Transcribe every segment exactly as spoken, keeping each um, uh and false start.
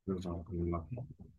جزاکم اللہ۔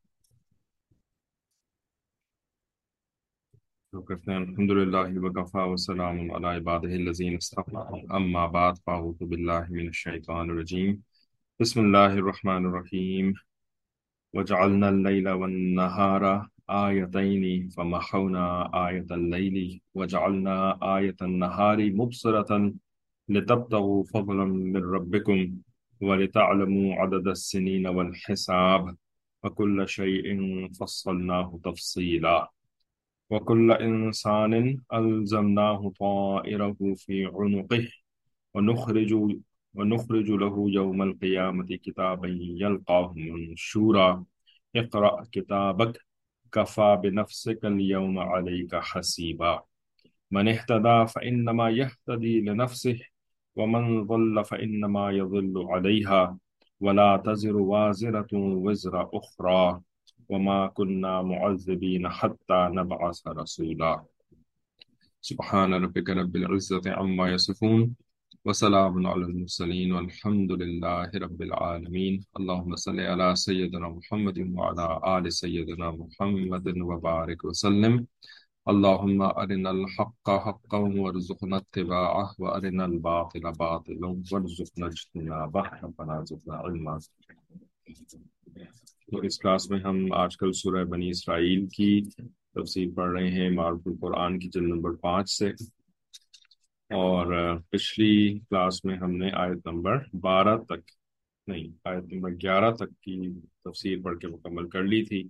تو کرتے ہیں الحمد للہ وکفا وسلام علی عبادہ الذین اصطفی، اما بعد فاعوذ باللہ من الشیطان الرجیم، بسم اللہ الرحمن الرحیم۔ وجعلنا الليل والنهار آيتين فمحونا آية الليل وجعلنا آية النهار مبصرة لتبتغوا فضلا من ربكم ولتعلموا عدد السنين والحساب وكل شيء فصلناه تفصيلا وكل إنسان ألزمناه طائره في عنقه ونخرج ونخرج له يوم القيامة كتابا يلقاه منشورا اقرأ كتابك كفى بنفسك اليوم عليك حسيبا من اهتدى فإنما يهتدي لنفسه ومن ضل فإنما يضل عليها ولا تزر وازرة وزر أخرى وما كنا معذبين حتى نبعث رسولا سبحان ربك رب العزة عما يصفون وسلام على المرسلين والحمد لله رب العالمين اللهم صل على سيدنا محمد وعلى آل سيدنا محمد وبارك وسلم اللهم أرنا الحق حقا وارزقنا اتباعه وأرنا الباطل باطلا وارزقنا اجتنابه ربنا زدنا علما۔ تو اس کلاس میں ہم آج کل سورہ بنی اسرائیل کی تفسیر پڑھ رہے ہیں معرف القرآن کی جلد نمبر پانچ سے، اور پچھلی کلاس میں ہم نے آیت نمبر بارہ تک نہیں آیت نمبر گیارہ تک کی تفسیر پڑھ کے مکمل کر لی تھی۔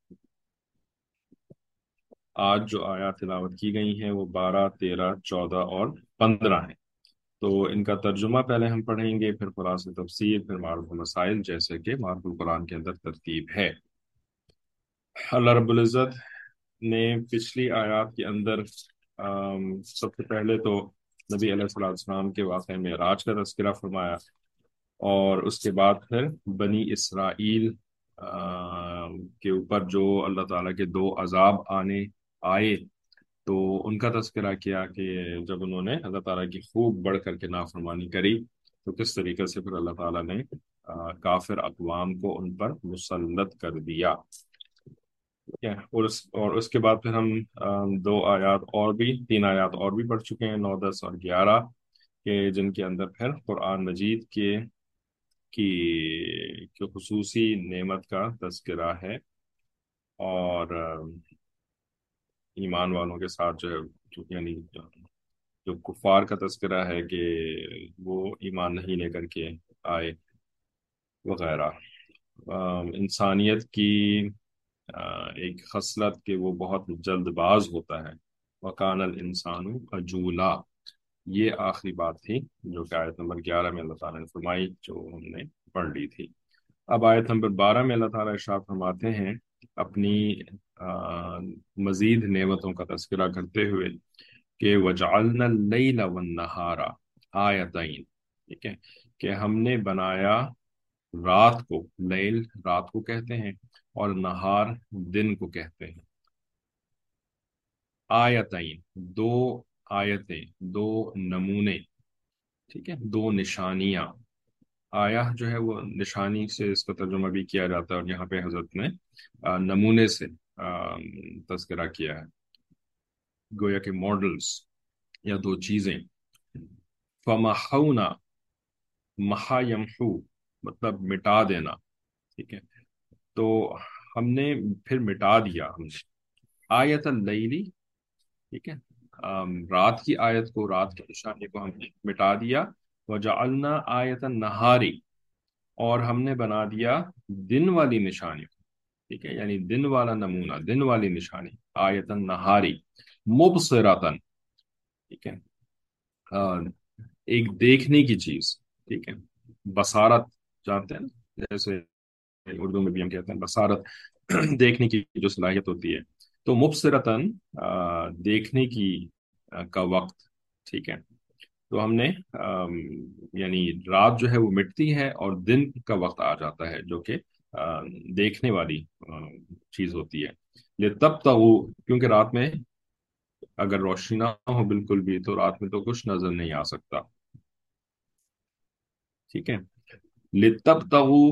آج جو آیات تلاوت کی گئی ہیں وہ بارہ، تیرہ، چودہ اور پندرہ ہیں۔ تو ان کا ترجمہ پہلے ہم پڑھیں گے، پھر خلاصہ تفسیر، پھر معرف مسائل، جیسے کہ معرف القرآن کے اندر ترتیب ہے۔ اللہ رب العزت نے پچھلی آیات کے اندر آم، سب سے پہلے تو نبی علیہ الصلوۃ والسلام کے واقعے میں معراج کا تذکرہ فرمایا، اور اس کے بعد پھر بنی اسرائیل آم، کے اوپر جو اللہ تعالیٰ کے دو عذاب آنے آئے، تو ان کا تذکرہ کیا کہ جب انہوں نے اللہ تعالیٰ کی خوب بڑھ کر کے نافرمانی کری تو کس طریقے سے پھر اللہ تعالیٰ نے آ، کافر اقوام کو ان پر مسلط کر دیا۔ ٹھیک ہے، اور اس اور اس کے بعد پھر ہم آ، دو آیات اور بھی تین آیات اور بھی پڑھ چکے ہیں، نو، دس اور گیارہ، کہ جن کے اندر پھر قرآن مجید کے کی کی خصوصی نعمت کا تذکرہ ہے، اور آ، ایمان والوں کے ساتھ جو ہے جو- یعنی جو کفار کا تذکرہ ہے کہ وہ ایمان نہیں لے کر کے آئے وغیرہ۔ آم، انسانیت کی آ، ایک خصلت کہ وہ بہت جلد باز ہوتا ہے، وَكَانَ الْإِنسَانُ عَجُولًا، یہ آخری بات تھی جو کہ آیت نمبر گیارہ میں اللہ تعالیٰ نے فرمائی، جو ہم نے پڑھ لی تھی۔ اب آیت نمبر بارہ میں اللہ تعالیٰ ارشاد فرماتے ہیں اپنی آ، مزید نعمتوں کا تذکرہ کرتے ہوئے کہ وَجَعَلْنَا اللَّيْلَ وَالنَّهَارَ آیتین، ٹھیک ہے، کہ ہم نے بنایا رات کو، لیل رات کو کہتے ہیں اور نہار دن کو کہتے ہیں، آیتین دو آیتیں، دو نمونے، ٹھیک ہے، دو نشانیاں۔ آیا جو ہے وہ نشانی سے اس کا ترجمہ بھی کیا جاتا ہے، اور یہاں پہ حضرت نے آ، نمونے سے آ، تذکرہ کیا ہے، گویا کہ ماڈلز یا دو چیزیں۔ فمحونا، محا یمحو مطلب مٹا دینا، ٹھیک ہے، تو ہم نے پھر مٹا دیا ہم نے آیت اللیلی، ٹھیک ہے، آم، رات کی آیت کو، رات کی نشانی کو ہم نے مٹا دیا، وجعلنا آیت النہاری، اور ہم نے بنا دیا دن والی نشانی، ٹھیک ہے، یعنی دن والا نمونہ، دن والی نشانی، آیت النہاری مبصراتن، ٹھیک ہے، آ، ایک دیکھنے کی چیز، ٹھیک ہے، بصارت جانتے ہیں نا، جیسے اردو میں بھی ہم کہتے ہیں بصارت، دیکھنے کی جو صلاحیت ہوتی ہے، تو مبصرتاً آ، دیکھنے کی آ، کا وقت، ٹھیک ہے، تو ہم نے آم، یعنی رات جو ہے وہ مٹتی ہے اور دن کا وقت آ جاتا ہے جو کہ آ، دیکھنے والی آ، چیز ہوتی ہے۔ یہ تب تک وہ، کیونکہ رات میں اگر روشنی نہ ہو بالکل بھی تو رات میں تو کچھ نظر نہیں آ سکتا، ٹھیک ہے، لِتَبْتَغُوا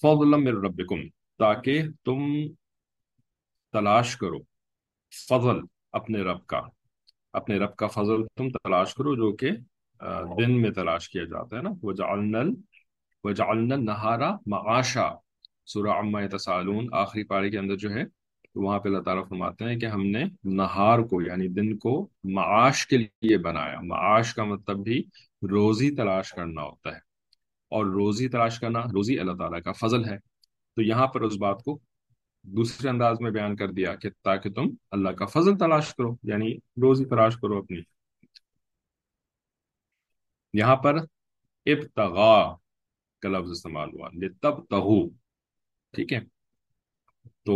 फضलम मिर रब्बिकुम, ताकि तुम तलाश करो फजल अपने रब का, अपने रब का फजल तुम तलाश करो, जो कि अ, दिन में तलाश किया जाता है ना। वजअलनल वजअलना नहारा मआशा, सूरह अम्मा यतसालून आखिरी पारे के अंदर जो है, तो वहां पे अल्लाह ताला फरमाते हैं कि हमने नहार को यानी दिन को माश के लिए बनाया। माश का मतलब भी रोजी तलाश करना होता है, और रोजी तलाश करना, रोजी अल्लाह ताला का फजल है। तो यहाँ पर उस बात को दूसरे अंदाज में बयान कर दिया कि ताकि तुम अल्लाह का फजल तलाश करो, यानी रोजी तलाश करो अपनी। यहाँ पर इब्तगा का लफ्ज इस्तेमाल हुआ, तब तहु, ठीक है। तो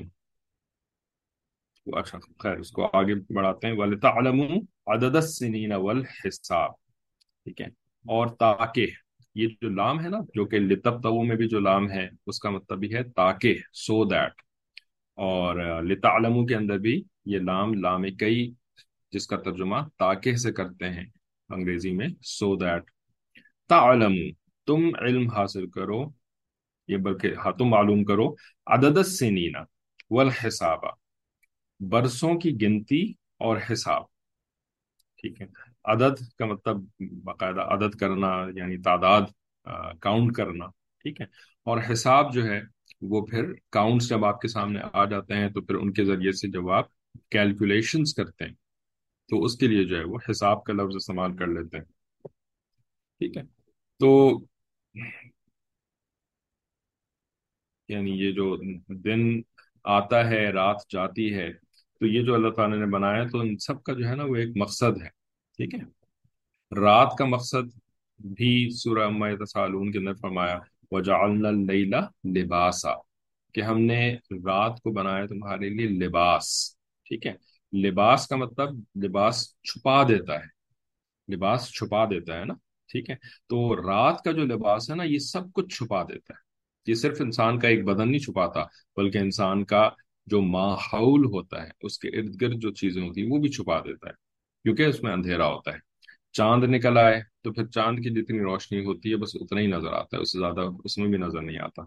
अच्छा खैर, उसको आगे बढ़ाते हैं। वल तअलमु अदद सिनीन वल हिसाब, ठीक है। और ताकि, ये जो लाम है ना, जो कि लितब तवु में भी जो लाम है, उसका मतलब भी है ताकि, सो दैट। और लितालमु के अंदर भी ये लाम, लाम कई, जिसका तर्जुमा ताकि से करते हैं अंग्रेजी में, सो दैट। तालमु, तुम इल्म हासिल करो, ये बल्कि हाँ तुम मालूम करो, अदद सिनीना वल हिसाबा, बरसों की गिनती और हिसाब, ठीक है। अदद का मतलब बाकायदा अदद करना, यानी तादाद, काउंट करना, ठीक है। और हिसाब जो है वो फिर काउंट्स जब आपके सामने आ जाते हैं, तो फिर उनके जरिए से जब आप कैलकुलेशंस करते हैं, तो उसके लिए जो है वो हिसाब का लफ्ज इस्तेमाल कर लेते हैं, ठीक है। तो यानी ये जो दिन आता है, रात जाती है, तो ये जो अल्लाह ताला ने बनाया है, तो इन सब का जो है ना वो एक मकसद है, ठीक है। रात का मकसद भी सूरह अम्मा यतसालून के अंदर फरमाया, वजअलना लैला लिबासा, कि हमने रात को बनाया तुम्हारे लिए लिबास, ठीक है। लिबास का मतलब लिबास छुपा देता है, लिबास छुपा देता है ना, ठीक है। तो रात का जो लिबास है ना, ये सब कुछ छुपा देता है। ये सिर्फ इंसान का एक बदन नहीं छुपाता, बल्कि इंसान का जो माहौल होता है, उसके इर्द गिर्द जो चीजें होती है, वो भी छुपा देता है, क्योंकि उसमें अंधेरा होता है। चांद निकल आए तो फिर चांद की जितनी रोशनी होती है, बस उतना ही नजर आता है, उससे ज्यादा उसमें भी नजर नहीं आता।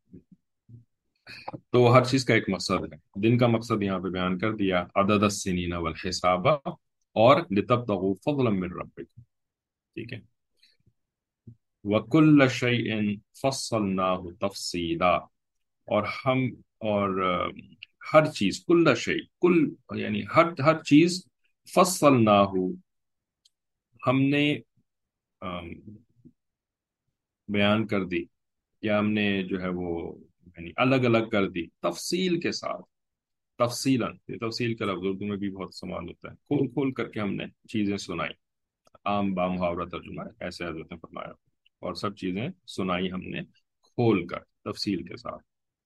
तो हर चीज का एक मकसद है। दिन का मकसद यहाँ पे बयान कर दिया, अदद सिनीना वल हिसाबा, और लितब्तगू फज़लन मिन रब्बिकुम, ठीक है। वकुल्ल शैइन फस्सलनाहु तफसीला, और हम, और अ, हर चीज, कुल्ल शै, कुल यानी हर हर चीज, फस्सलनाहु, हमने अम, बयान कर दी, या हमने जो है वो यानी अलग अलग कर दी, तफसील के साथ। तफसीलन, ये तफसील का लफ्ज उर्दू में भी बहुत इस्तेमाल होता है, खोल खोल करके हमने चीजें सुनाई। आम बाम मुहावरा तर्जुमा है, ऐसे हजरत ने फरमाया। और सब चीजें सुनाई हमने खोल कर, तफसील के साथ,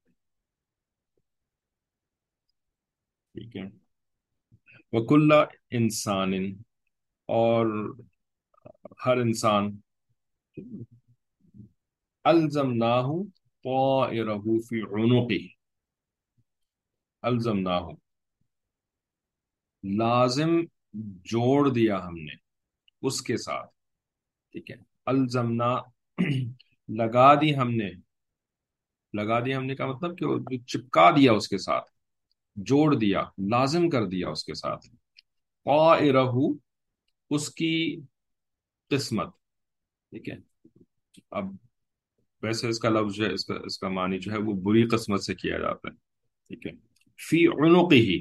ठीक है। वकुल्ला इंसान, और हर इंसान, अलजमनाहु ताइरहु फी उनुक़िही, अलजमनाहु, लाजिम जोड़ दिया हमने उसके साथ, ठीक है। अलजमना लगा दी हमने, लगा दी हमने का मतलब कि वो चिपका दिया उसके साथ, जोड़ दिया, लाजिम कर दिया उसके साथ। ताइरहु, उसकी किस्मत, ठीक है। अब वैसे इसका लफ्ज जो है, इसका इसका मानी जो है वो बुरी किस्मत से किया जाता है, ठीक है। फी उनुक़िही,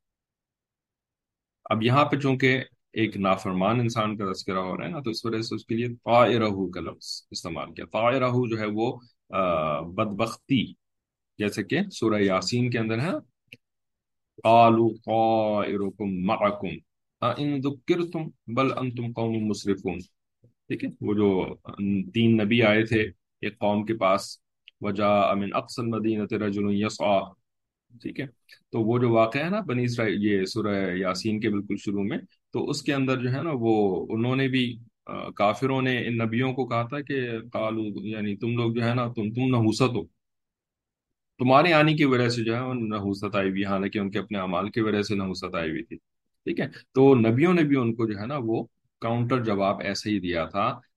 अब यहाँ पे चूंकि एक नाफरमान इंसान का तज़किरा हो रहा है ना, तो इस वजह से उसके लिए ताइरहु का लफ्ज इस्तेमाल किया। ताइरहु जो है वो आ, बदबख्ती, जैसे कि सूरह यासीन के अंदर है, कालू ताइरुकुम मअकुम अइन दुक्किरतुम बल अंतुम कौमुम मुस्रिफून, ठीक है। वो जो तीन नबी आए थे एक कौम के पास, वजा मिन अक़सल मदीनति रजुलुन यसआ, ठीक है। तो वो जो वाक़या है ना बनी इसराइल, ये सूरह यासीन के बिल्कुल शुरू में, तो उसके अंदर जो है ना वो, उन्होंने भी अ, काफिरों ने इन नबियों को कहा था कि कालू, यानी तुम लोग जो है ना, तुम तुम नहुसत हो, तुम्हारे आने की वजह से जो है वो नहुसत आई हुई, हालांकि उनके अपने अमाल की वजह से नहुसत आई हुई थी, ठीक है। तो नबियों ने भी उनको जो है ना वो काउंटर जवाब ऐसे ही दिया था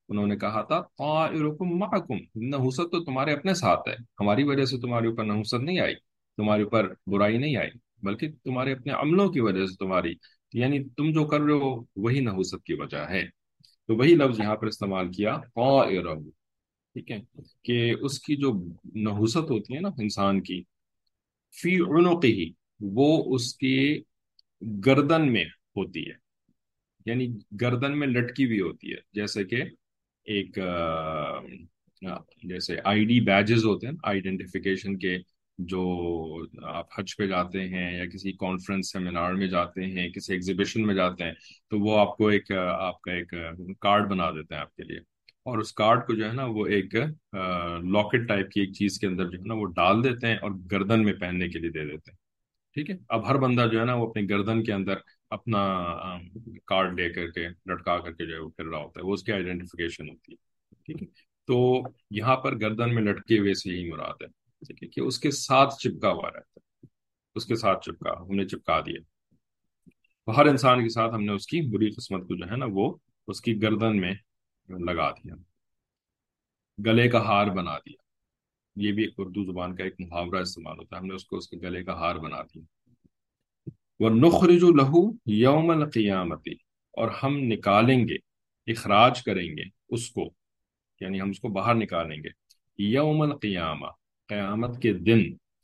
انہوں نے کہا تھا طائرکم معکم، نحوست تو تمہارے اپنے ساتھ ہے، ہماری وجہ سے تمہارے اوپر نحوست نہیں آئی، تمہارے اوپر برائی نہیں آئی، بلکہ تمہارے اپنے عملوں کی وجہ سے تمہاری، یعنی تم جو کر رہے ہو وہی نحوست کی وجہ ہے۔ تو وہی لفظ یہاں پر استعمال کیا طائرہ، ٹھیک ہے، کہ اس کی جو نحوست ہوتی ہے نا انسان کی، فی عنقہ، وہ اس کی گردن میں ہوتی ہے، یعنی گردن میں لٹکی ہوئی ہوتی ہے، جیسے کہ ایک آ، آ، جیسے آئی ڈی بیجز ہوتے ہیں آئیڈینٹیفیکیشن کے، جو آپ حج پہ جاتے ہیں یا کسی کانفرنس سیمینار میں جاتے ہیں، کسی ایگزیبیشن میں جاتے ہیں، تو وہ آپ کو ایک آ، آپ کا ایک کارڈ بنا دیتے ہیں آپ کے لیے، اور اس کارڈ کو جو ہے نا وہ ایک لاکٹ ٹائپ کی ایک چیز کے اندر جو ہے نا وہ ڈال دیتے ہیں اور گردن میں پہننے کے لیے دے دیتے ہیں، ٹھیک ہے۔ اب ہر بندہ جو ہے نا وہ اپنی گردن کے اندر اپنا کارڈ لے کر کے لٹکا کر کے جو ہے وہ پھر رہا ہوتا ہے، وہ اس کی آئیڈینٹیفیکیشن ہوتی ہے، ٹھیک ہے۔ تو یہاں پر گردن میں لٹکے ہوئے سے یہی مراد ہے، ٹھیک ہے، کہ اس کے ساتھ چپکا ہوا رہتا ہے، اس کے ساتھ چپکا، ہم نے چپکا دیا، تو ہر انسان کے ساتھ ہم نے اس کی بری قسمت کو جو ہے نا وہ اس کی گردن میں لگا دیا، گلے کا ہار بنا دیا، یہ بھی ایک اردو زبان کا ایک محاورہ استعمال ہوتا ہے، ہم نے اس کو اس کے گلے کا ہار بنا دیا۔ وَنُخْرِجُ لَهُ يَوْمَ الْقِيَامَةِ، اور ہم نکالیں گے، اخراج کریں گے اس کو، یعنی ہم اس کو باہر نکالیں گے، یوم القیامہ، قیامت کے دن،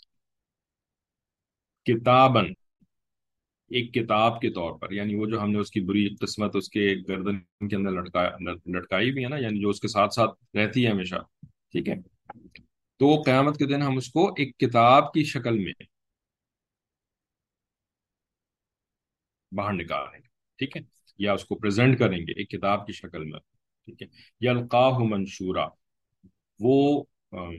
کتابن، ایک کتاب کے طور پر، یعنی وہ جو ہم نے اس کی بری قسمت اس کے گردن کے اندر لٹکا لٹکائی بھی ہے نا، یعنی جو اس کے ساتھ ساتھ رہتی ہے ہمیشہ، ٹھیک ہے، تو قیامت کے دن ہم اس کو ایک کتاب کی شکل میں باہر نکالیں گے، ٹھیک ہے، یا اس کو پریزنٹ کریں گے ایک کتاب کی شکل میں، ٹھیک ہے، یلقاہ منشورا، وہ ام،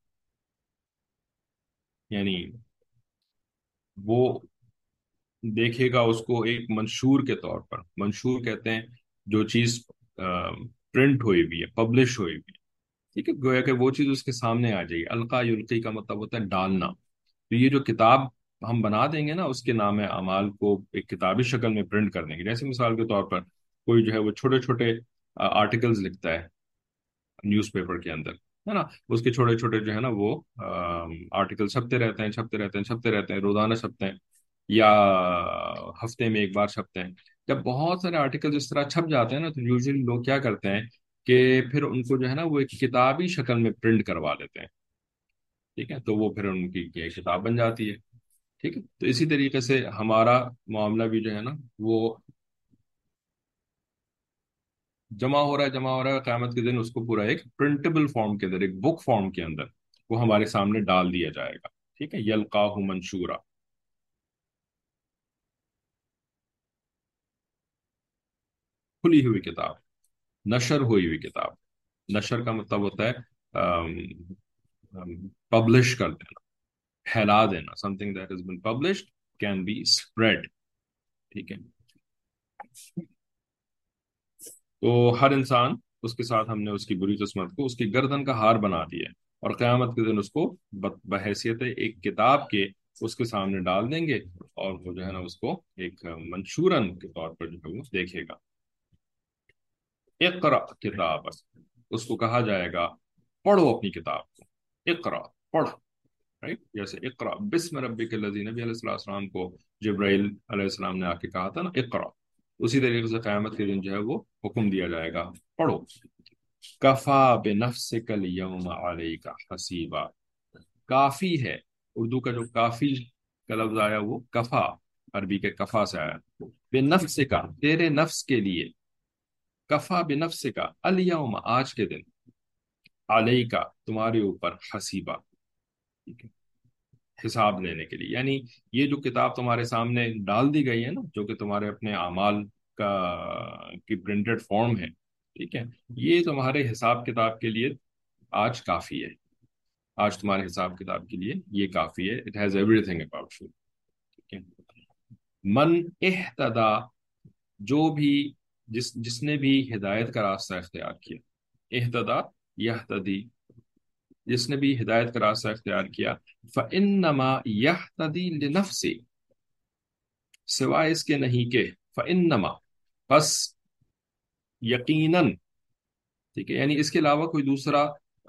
یعنی وہ دیکھے گا اس کو ایک منشور کے طور پر، منشور کہتے ہیں جو چیز پرنٹ ہوئی ہوئی ہے، پبلش ہوئی ہوئی ہے، ٹھیک ہے، گویا کہ وہ چیز اس کے سامنے آ جائے گی، القا یلقی کا مطلب ہوتا ہے ڈالنا، تو یہ جو کتاب ہم بنا دیں گے نا اس کے نام اعمال کو ایک کتابی شکل میں پرنٹ کر دیں گے، جیسے مثال کے طور پر کوئی جو ہے وہ چھوٹے چھوٹے آرٹیکلز لکھتا ہے نیوز پیپر کے اندر، ہے نا، اس کے چھوٹے چھوٹے جو ہے نا وہ آرٹیکل چھپتے رہتے ہیں چھپتے رہتے ہیں چھپتے رہتے ہیں، روزانہ چھپتے ہیں یا ہفتے میں ایک بار چھپتے ہیں، جب بہت سارے آرٹیکل اس طرح چھپ جاتے ہیں نا تو یوزلی لوگ کیا کرتے ہیں کہ پھر ان کو جو ہے نا وہ ایک کتابی شکل میں پرنٹ کروا لیتے ہیں، ٹھیک ہے، تو وہ پھر ان کی ایک کتاب بن جاتی ہے، ٹھیک ہے، تو اسی طریقے سے ہمارا معاملہ بھی جو ہے نا وہ جمع ہو رہا ہے جمع ہو رہا ہے قیامت کے دن اس کو پورا ایک پرنٹیبل فارم کے اندر، ایک بک فارم کے اندر وہ ہمارے سامنے ڈال دیا جائے گا، ٹھیک ہے، یلقاہ منشورا، کھلی ہوئی کتاب، نشر ہوئی ہوئی کتاب، نشر کا مطلب ہوتا ہے پبلش کر دینا، پھیلا دینا، something that has been published can be spread، ٹھیک ہے، تو ہر انسان اس کے ساتھ ہم نے اس کی بری قسمت کو اس کی گردن کا ہار بنا دیا ہے، اور قیامت کے دن اس کو ب- بحیثیت ایک کتاب کے اس کے سامنے ڈال دیں گے، اور وہ جو ہے نا اس کو ایک منشورن کے طور پر جو ہے وہ دیکھے گا۔ اقرا کتاب، اس کو کہا جائے گا پڑھو اپنی کتاب کو، اقرا، پڑھ، رائٹ، جیسے اقرا بسم ربک الذی، نبی علیہ الصلوۃ والسلام کو جبرائیل علیہ السلام نے آ کے کہا تھا نا اقرا، اسی طریقے سے قیامت کے دن جو ہے وہ حکم دیا جائے گا پڑھو، کفا بنفسک الیوم علیک حسیبا، کافی ہے، اردو کا جو کافی کا لفظ آیا وہ کفا، عربی کے کفا سے آیا، بے نفس کا، تیرے نفس کے لیے، کفا بے نفس کا، الیوم، آج کے دن، علیہ کا، تمہارے اوپر، حسیبہ، ٹھیک ہے، حساب لینے کے لیے، یعنی یہ جو کتاب تمہارے سامنے ڈال دی گئی ہے نا، جو کہ تمہارے اپنے اعمال کا کی پرنٹڈ فارم ہے، ٹھیک ہے، یہ تمہارے حساب کتاب کے لیے آج کافی ہے، آج تمہارے حساب کتاب کے لیے یہ کافی ہے، it has everything about you, ٹھیک ہے، من اہتدا، جو بھی، جس جس نے بھی ہدایت کا راستہ اختیار کیا، اہتدا یہتدی، جس نے بھی ہدایت کا راستہ اختیار کیا، فَإِنَّمَا يَهْتَدِي لِنَفْسِهِ، سوائے اس کے نہیں کہ، فَإِنَّمَا، پس یقیناً، ٹھیک ہے، یعنی اس کے علاوہ کوئی دوسرا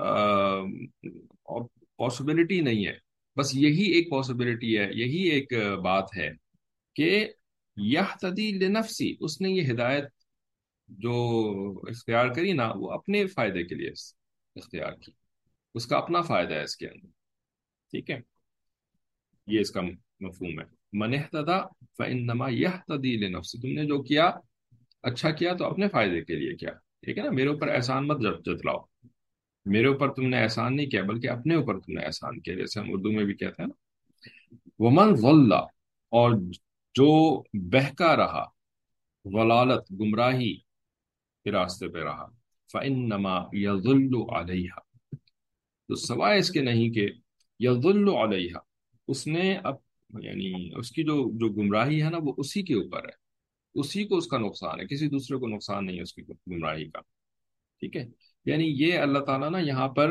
پاسبلٹی نہیں ہے، بس یہی ایک پاسبلٹی ہے، یہی ایک آ، بات ہے کہ یہتدی لنفسی، اس نے یہ ہدایت جو اختیار کری نا وہ اپنے فائدے کے لیے اختیار کی، اس کا اپنا فائدہ ہے اس کے اندر، ٹھیک ہے، یہ اس کا مفہوم ہے۔ من اہتدی فانما یہتدی لنفسی، تم نے جو کیا اچھا کیا تو اپنے فائدے کے لیے کیا، ٹھیک ہے نا، میرے اوپر احسان مت جت- جتلاؤ، میرے اوپر تم نے احسان نہیں کیا بلکہ اپنے اوپر تم نے احسان کیا، جیسے ہم اردو میں بھی کہتے ہیں نا، ومن ضل، اور جو بہکا رہا، ضلالت گمراہی کے راستے پہ رہا، فانما یضل علیہا، تو سوائے اس کے نہیں کہ یضل علیہا، اس نے اب یعنی اس کی جو جو گمراہی ہے نا وہ اسی کے اوپر ہے، اسی کو اس کا نقصان ہے، کسی دوسرے کو نقصان نہیں ہے اس کی گمراہی کا، ٹھیک ہے، یعنی یہ اللہ تعالیٰ نا یہاں پر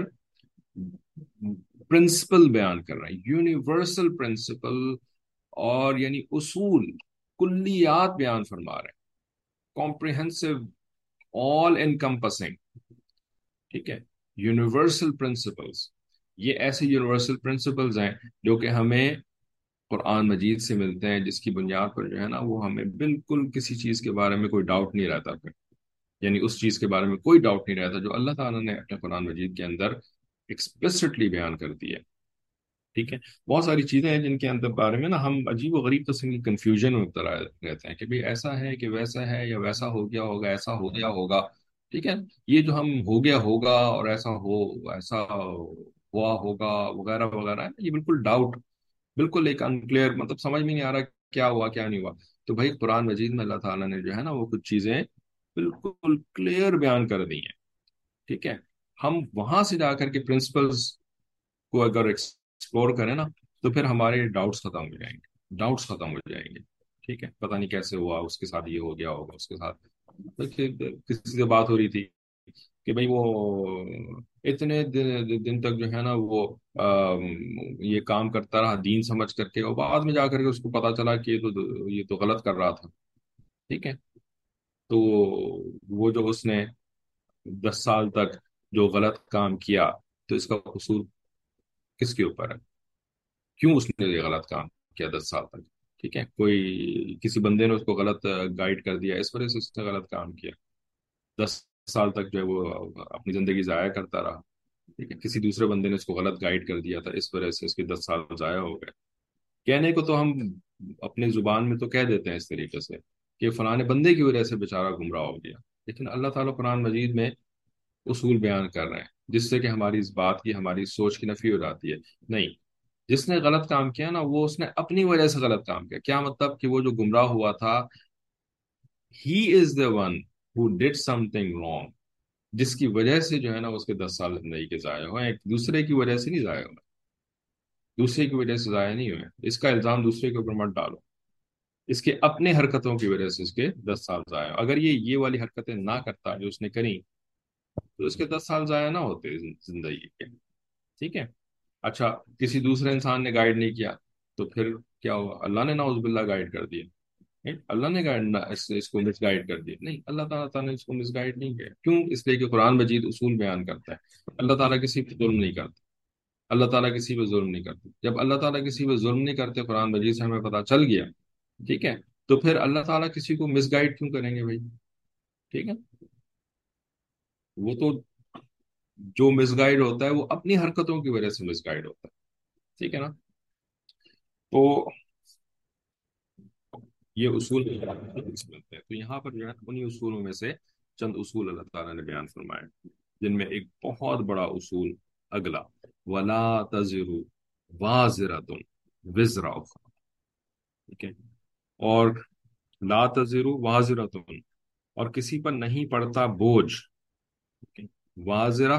پرنسپل بیان کر رہا ہے، یونیورسل پرنسپل، اور یعنی اصول، کلیات بیان فرما رہے ہیں، کمپریہنسو، آل انکمپسنگ، ٹھیک ہے، یونیورسل پرنسپلز، یہ ایسے یونیورسل پرنسپلز ہیں جو کہ ہمیں قرآن مجید سے ملتے ہیں، جس کی بنیاد پر جو ہے نا وہ ہمیں بالکل کسی چیز کے بارے میں کوئی ڈاؤٹ نہیں رہتا پھر، یعنی اس چیز کے بارے میں کوئی ڈاؤٹ نہیں رہتا جو اللہ تعالیٰ نے اپنے قرآن مجید کے اندر ایکسپلسٹلی بیان کر دی ہے، ٹھیک ہے، بہت ساری چیزیں ہیں جن کے اندر بارے میں نا ہم عجیب و غریب قسم کی کنفیوژن میں مبتلا رہتے ہیں کہ بھئی ایسا ہے کہ ویسا ہے، یا ویسا ہو گیا ہوگا، ایسا ہو گیا ہوگا، ٹھیک ہے، یہ جو ہم ہو گیا ہوگا اور ایسا ہو ایسا ہوا ہوگا وغیرہ وغیرہ ہے، یہ بالکل ڈاؤٹ، بالکل ایک انکلیئر، مطلب سمجھ میں نہیں آ رہا کیا ہوا کیا نہیں ہوا، تو بھائی قرآن مجید میں اللہ تعالیٰ نے جو ہے نا وہ کچھ چیزیں بالکل کلیئر بیان کر دی ہیں، ٹھیک ہے، ہم وہاں سے جا کر کے پرنسپلز کو اگر ایکسپلور کریں نا تو پھر ہمارے ڈاؤٹس ختم ہو جائیں گے، ڈاؤٹس ختم ہو جائیں گے، ٹھیک ہے، پتہ نہیں کیسے ہوا اس کے ساتھ، یہ ہو گیا ہوگا اس کے ساتھ، دیکھیے، کسی سے بات ہو رہی تھی کہ بھئی وہ اتنے دن, دن تک جو ہے نا وہ آم، یہ کام کرتا رہا دین سمجھ کر کے، اور بعد میں جا کر کے اس کو پتا چلا کہ یہ تو یہ تو غلط کر رہا تھا، ٹھیک ہے، تو وہ جو اس نے دس سال تک جو غلط کام کیا، تو اس کا قصور کس کے اوپر ہے، کیوں اس نے یہ غلط کام کیا دس سال تک، ٹھیک ہے، کوئی کسی بندے نے اس کو غلط گائیڈ کر دیا، اس وجہ سے اس نے غلط کام کیا، دس سال تک جو ہے وہ اپنی زندگی ضائع کرتا رہا، ٹھیک ہے، کسی دوسرے بندے نے اس کو غلط گائیڈ کر دیا تھا، اس وجہ سے اس کے دس سال ضائع ہو گئے، کہنے کو تو ہم اپنی زبان میں تو کہہ دیتے ہیں اس طریقے سے کہ فلاں بندے کی وجہ سے بیچارہ گمراہ ہو گیا، لیکن اللہ تعالیٰ قرآن مجید میں اصول بیان کر رہے ہیں جس سے کہ ہماری اس بات کی، ہماری سوچ کی نفی ہو جاتی ہے، نہیں، جس نے غلط کام کیا نا وہ اس نے اپنی وجہ سے غلط کام کیا، کیا مطلب کہ وہ جو گمراہ ہوا تھا، he is the one who did something wrong, جس کی وجہ سے جو ہے نا اس کے دس سال زندگی کے ضائع ہوئے، ایک دوسرے کی وجہ سے نہیں ضائع ہوئے، دوسرے کی وجہ سے ضائع نہیں ہوئے، اس کا الزام دوسرے کے اوپر مت ڈالو، اس کے اپنے حرکتوں کی وجہ سے اس کے دس سال ضائع ہوئے، اگر یہ یہ والی حرکتیں نہ کرتا جو اس نے کری تو اس کے دس سال ضائع نہ ہوتے زندگی کے، ٹھیک ہے، اچھا، کسی دوسرے انسان نے گائیڈ نہیں کیا تو پھر کیا ہوا، اللہ نے نعوذ باللہ گائیڈ کر دیا، نہیں، اللہ نے گائیڈ اس, اس کو مس گائیڈ کر دیا، نہیں، اللہ تعالیٰ تعالیٰ نے اس کو مس گائیڈ نہیں کیا، کیوں، اس لیے کہ قرآن مجید اصول بیان کرتا ہے، اللہ تعالیٰ کسی پہ ظلم نہیں کرتا، اللہ تعالیٰ کسی پہ ظلم نہیں کرتے، جب اللہ تعالیٰ کسی پہ ظلم نہیں کرتے قرآن مجید سے ہمیں پتہ چل گیا، ٹھیک ہے، تو پھر اللہ تعالیٰ کسی کو مس گائیڈ کیوں کریں گے بھائی، ٹھیک ہے، وہ تو جو مس گائیڈ ہوتا ہے وہ اپنی حرکتوں کی وجہ سے مس گائیڈ ہوتا ہے، ٹھیک ہے نا، تو یہ اصول ملتے ہیں، تو یہاں پر جو ہے انہی اصولوں میں سے چند اصول اللہ تعالیٰ نے بیان فرمائے، جن میں ایک بہت بڑا اصول اگلا، ولا تزر وازرۃ وزر اخرى، ٹھیک ہے، اور لا تزر وازرۃ، اور کسی پر نہیں پڑتا بوجھ، ٹھیک ہے، وازرہ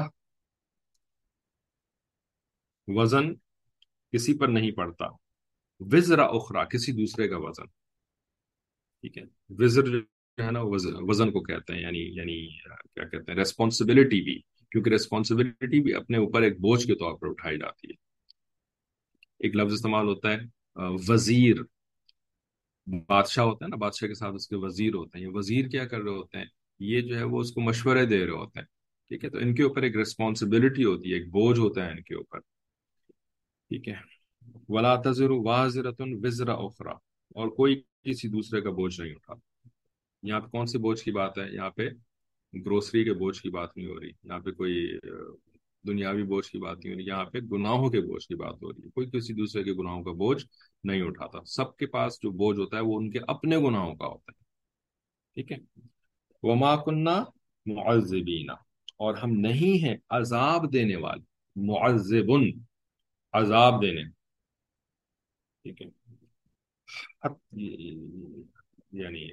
وزن کسی پر نہیں پڑتا، وزر اخرى کسی دوسرے کا وزن، ٹھیک ہے، وزر جو ہے نا وزن, وزن کو کہتے ہیں، یعنی یعنی کیا کہتے ہیں، ریسپانسبلٹی بھی، کیونکہ ریسپانسبلٹی بھی اپنے اوپر ایک بوجھ کے طور پر اٹھائی جاتی ہے، ایک لفظ استعمال ہوتا ہے آ، وزیر، بادشاہ ہوتا ہے نا، بادشاہ کے ساتھ اس کے وزیر ہوتے ہیں، یہ وزیر کیا کر رہے ہوتے ہیں، یہ جو ہے وہ اس کو مشورے دے رہے ہوتے ہیں، ٹھیک ہے، تو ان کے اوپر ایک ریسپانسبلٹی ہوتی ہے، ایک بوجھ ہوتا ہے ان کے اوپر. ٹھیک ہے. ولا تزر وازرۃ وزر اخرى، اور کوئی کسی دوسرے کا بوجھ نہیں اٹھاتا. یہاں پہ کون سے بوجھ کی بات ہے؟ یہاں پہ گروسری کے بوجھ کی بات نہیں ہو رہی، یہاں پہ کوئی اہ، دنیاوی بوجھ کی بات نہیں ہو رہی، یہاں پہ گناہوں کے بوجھ کی بات ہو رہی ہے. کوئی کسی دوسرے کے گناہوں کا بوجھ نہیں اٹھاتا. سب کے پاس جو بوجھ ہوتا ہے وہ ان کے اپنے گناہوں کا ہوتا ہے. ٹھیک ہے. وما کننا معذبین، اور ہم نہیں ہیں عذاب دینے والے. معذبن، عذاب دینے. ٹھیک ہے. یعنی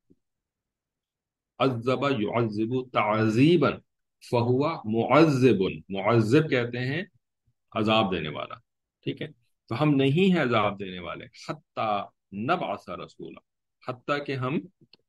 عذب یعذب تعذیبا فہو معذب. معذب کہتے ہیں عذاب دینے والا. ٹھیک ہے. تو ہم نہیں ہیں عذاب دینے والے حتی نبعث رسولا، حتیٰ کہ ہم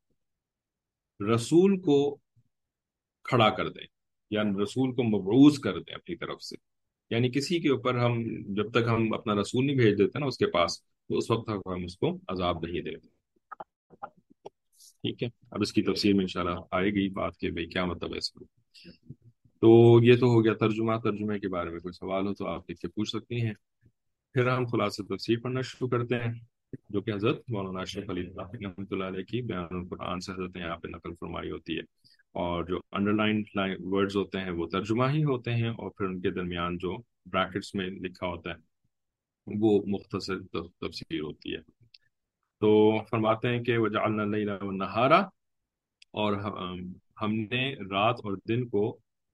رسول کو کھڑا کر دیں، یعنی رسول کو مبعوث کر دیں اپنی طرف سے. یعنی کسی کے اوپر ہم جب تک ہم اپنا رسول نہیں بھیج دیتے نا اس کے پاس، تو اس وقت تک ہم اس کو عذاب نہیں دیتے. ٹھیک ہے. اب اس کی تفسیر میں انشاءاللہ آئے گی بات کہ بھئی کیا مطلب ہے اس کو. تو یہ تو ہو گیا ترجمہ. ترجمے کے بارے میں کوئی سوال ہو تو آپ لکھ کے پوچھ سکتی ہیں. پھر ہم خلاصہ تفسیر پڑھنا شروع کرتے ہیں، جو کہ حضرت مولانا اشرف علی تھانوی رحمۃ اللہ علیہ کی بیان القرآن سے حضرت نے یہاں پہ نقل فرمائی ہوتی ہے. اور جو انڈر لائن ورڈز ہوتے ہیں وہ ترجمہ ہی ہوتے ہیں، اور پھر ان کے درمیان جو بریکٹس میں لکھا ہوتا ہے وہ مختصر تفسیر ہوتی ہے. تو فرماتے ہیں کہ وجعلنا اللیل والنہار، اور ہم نے رات اور دن کو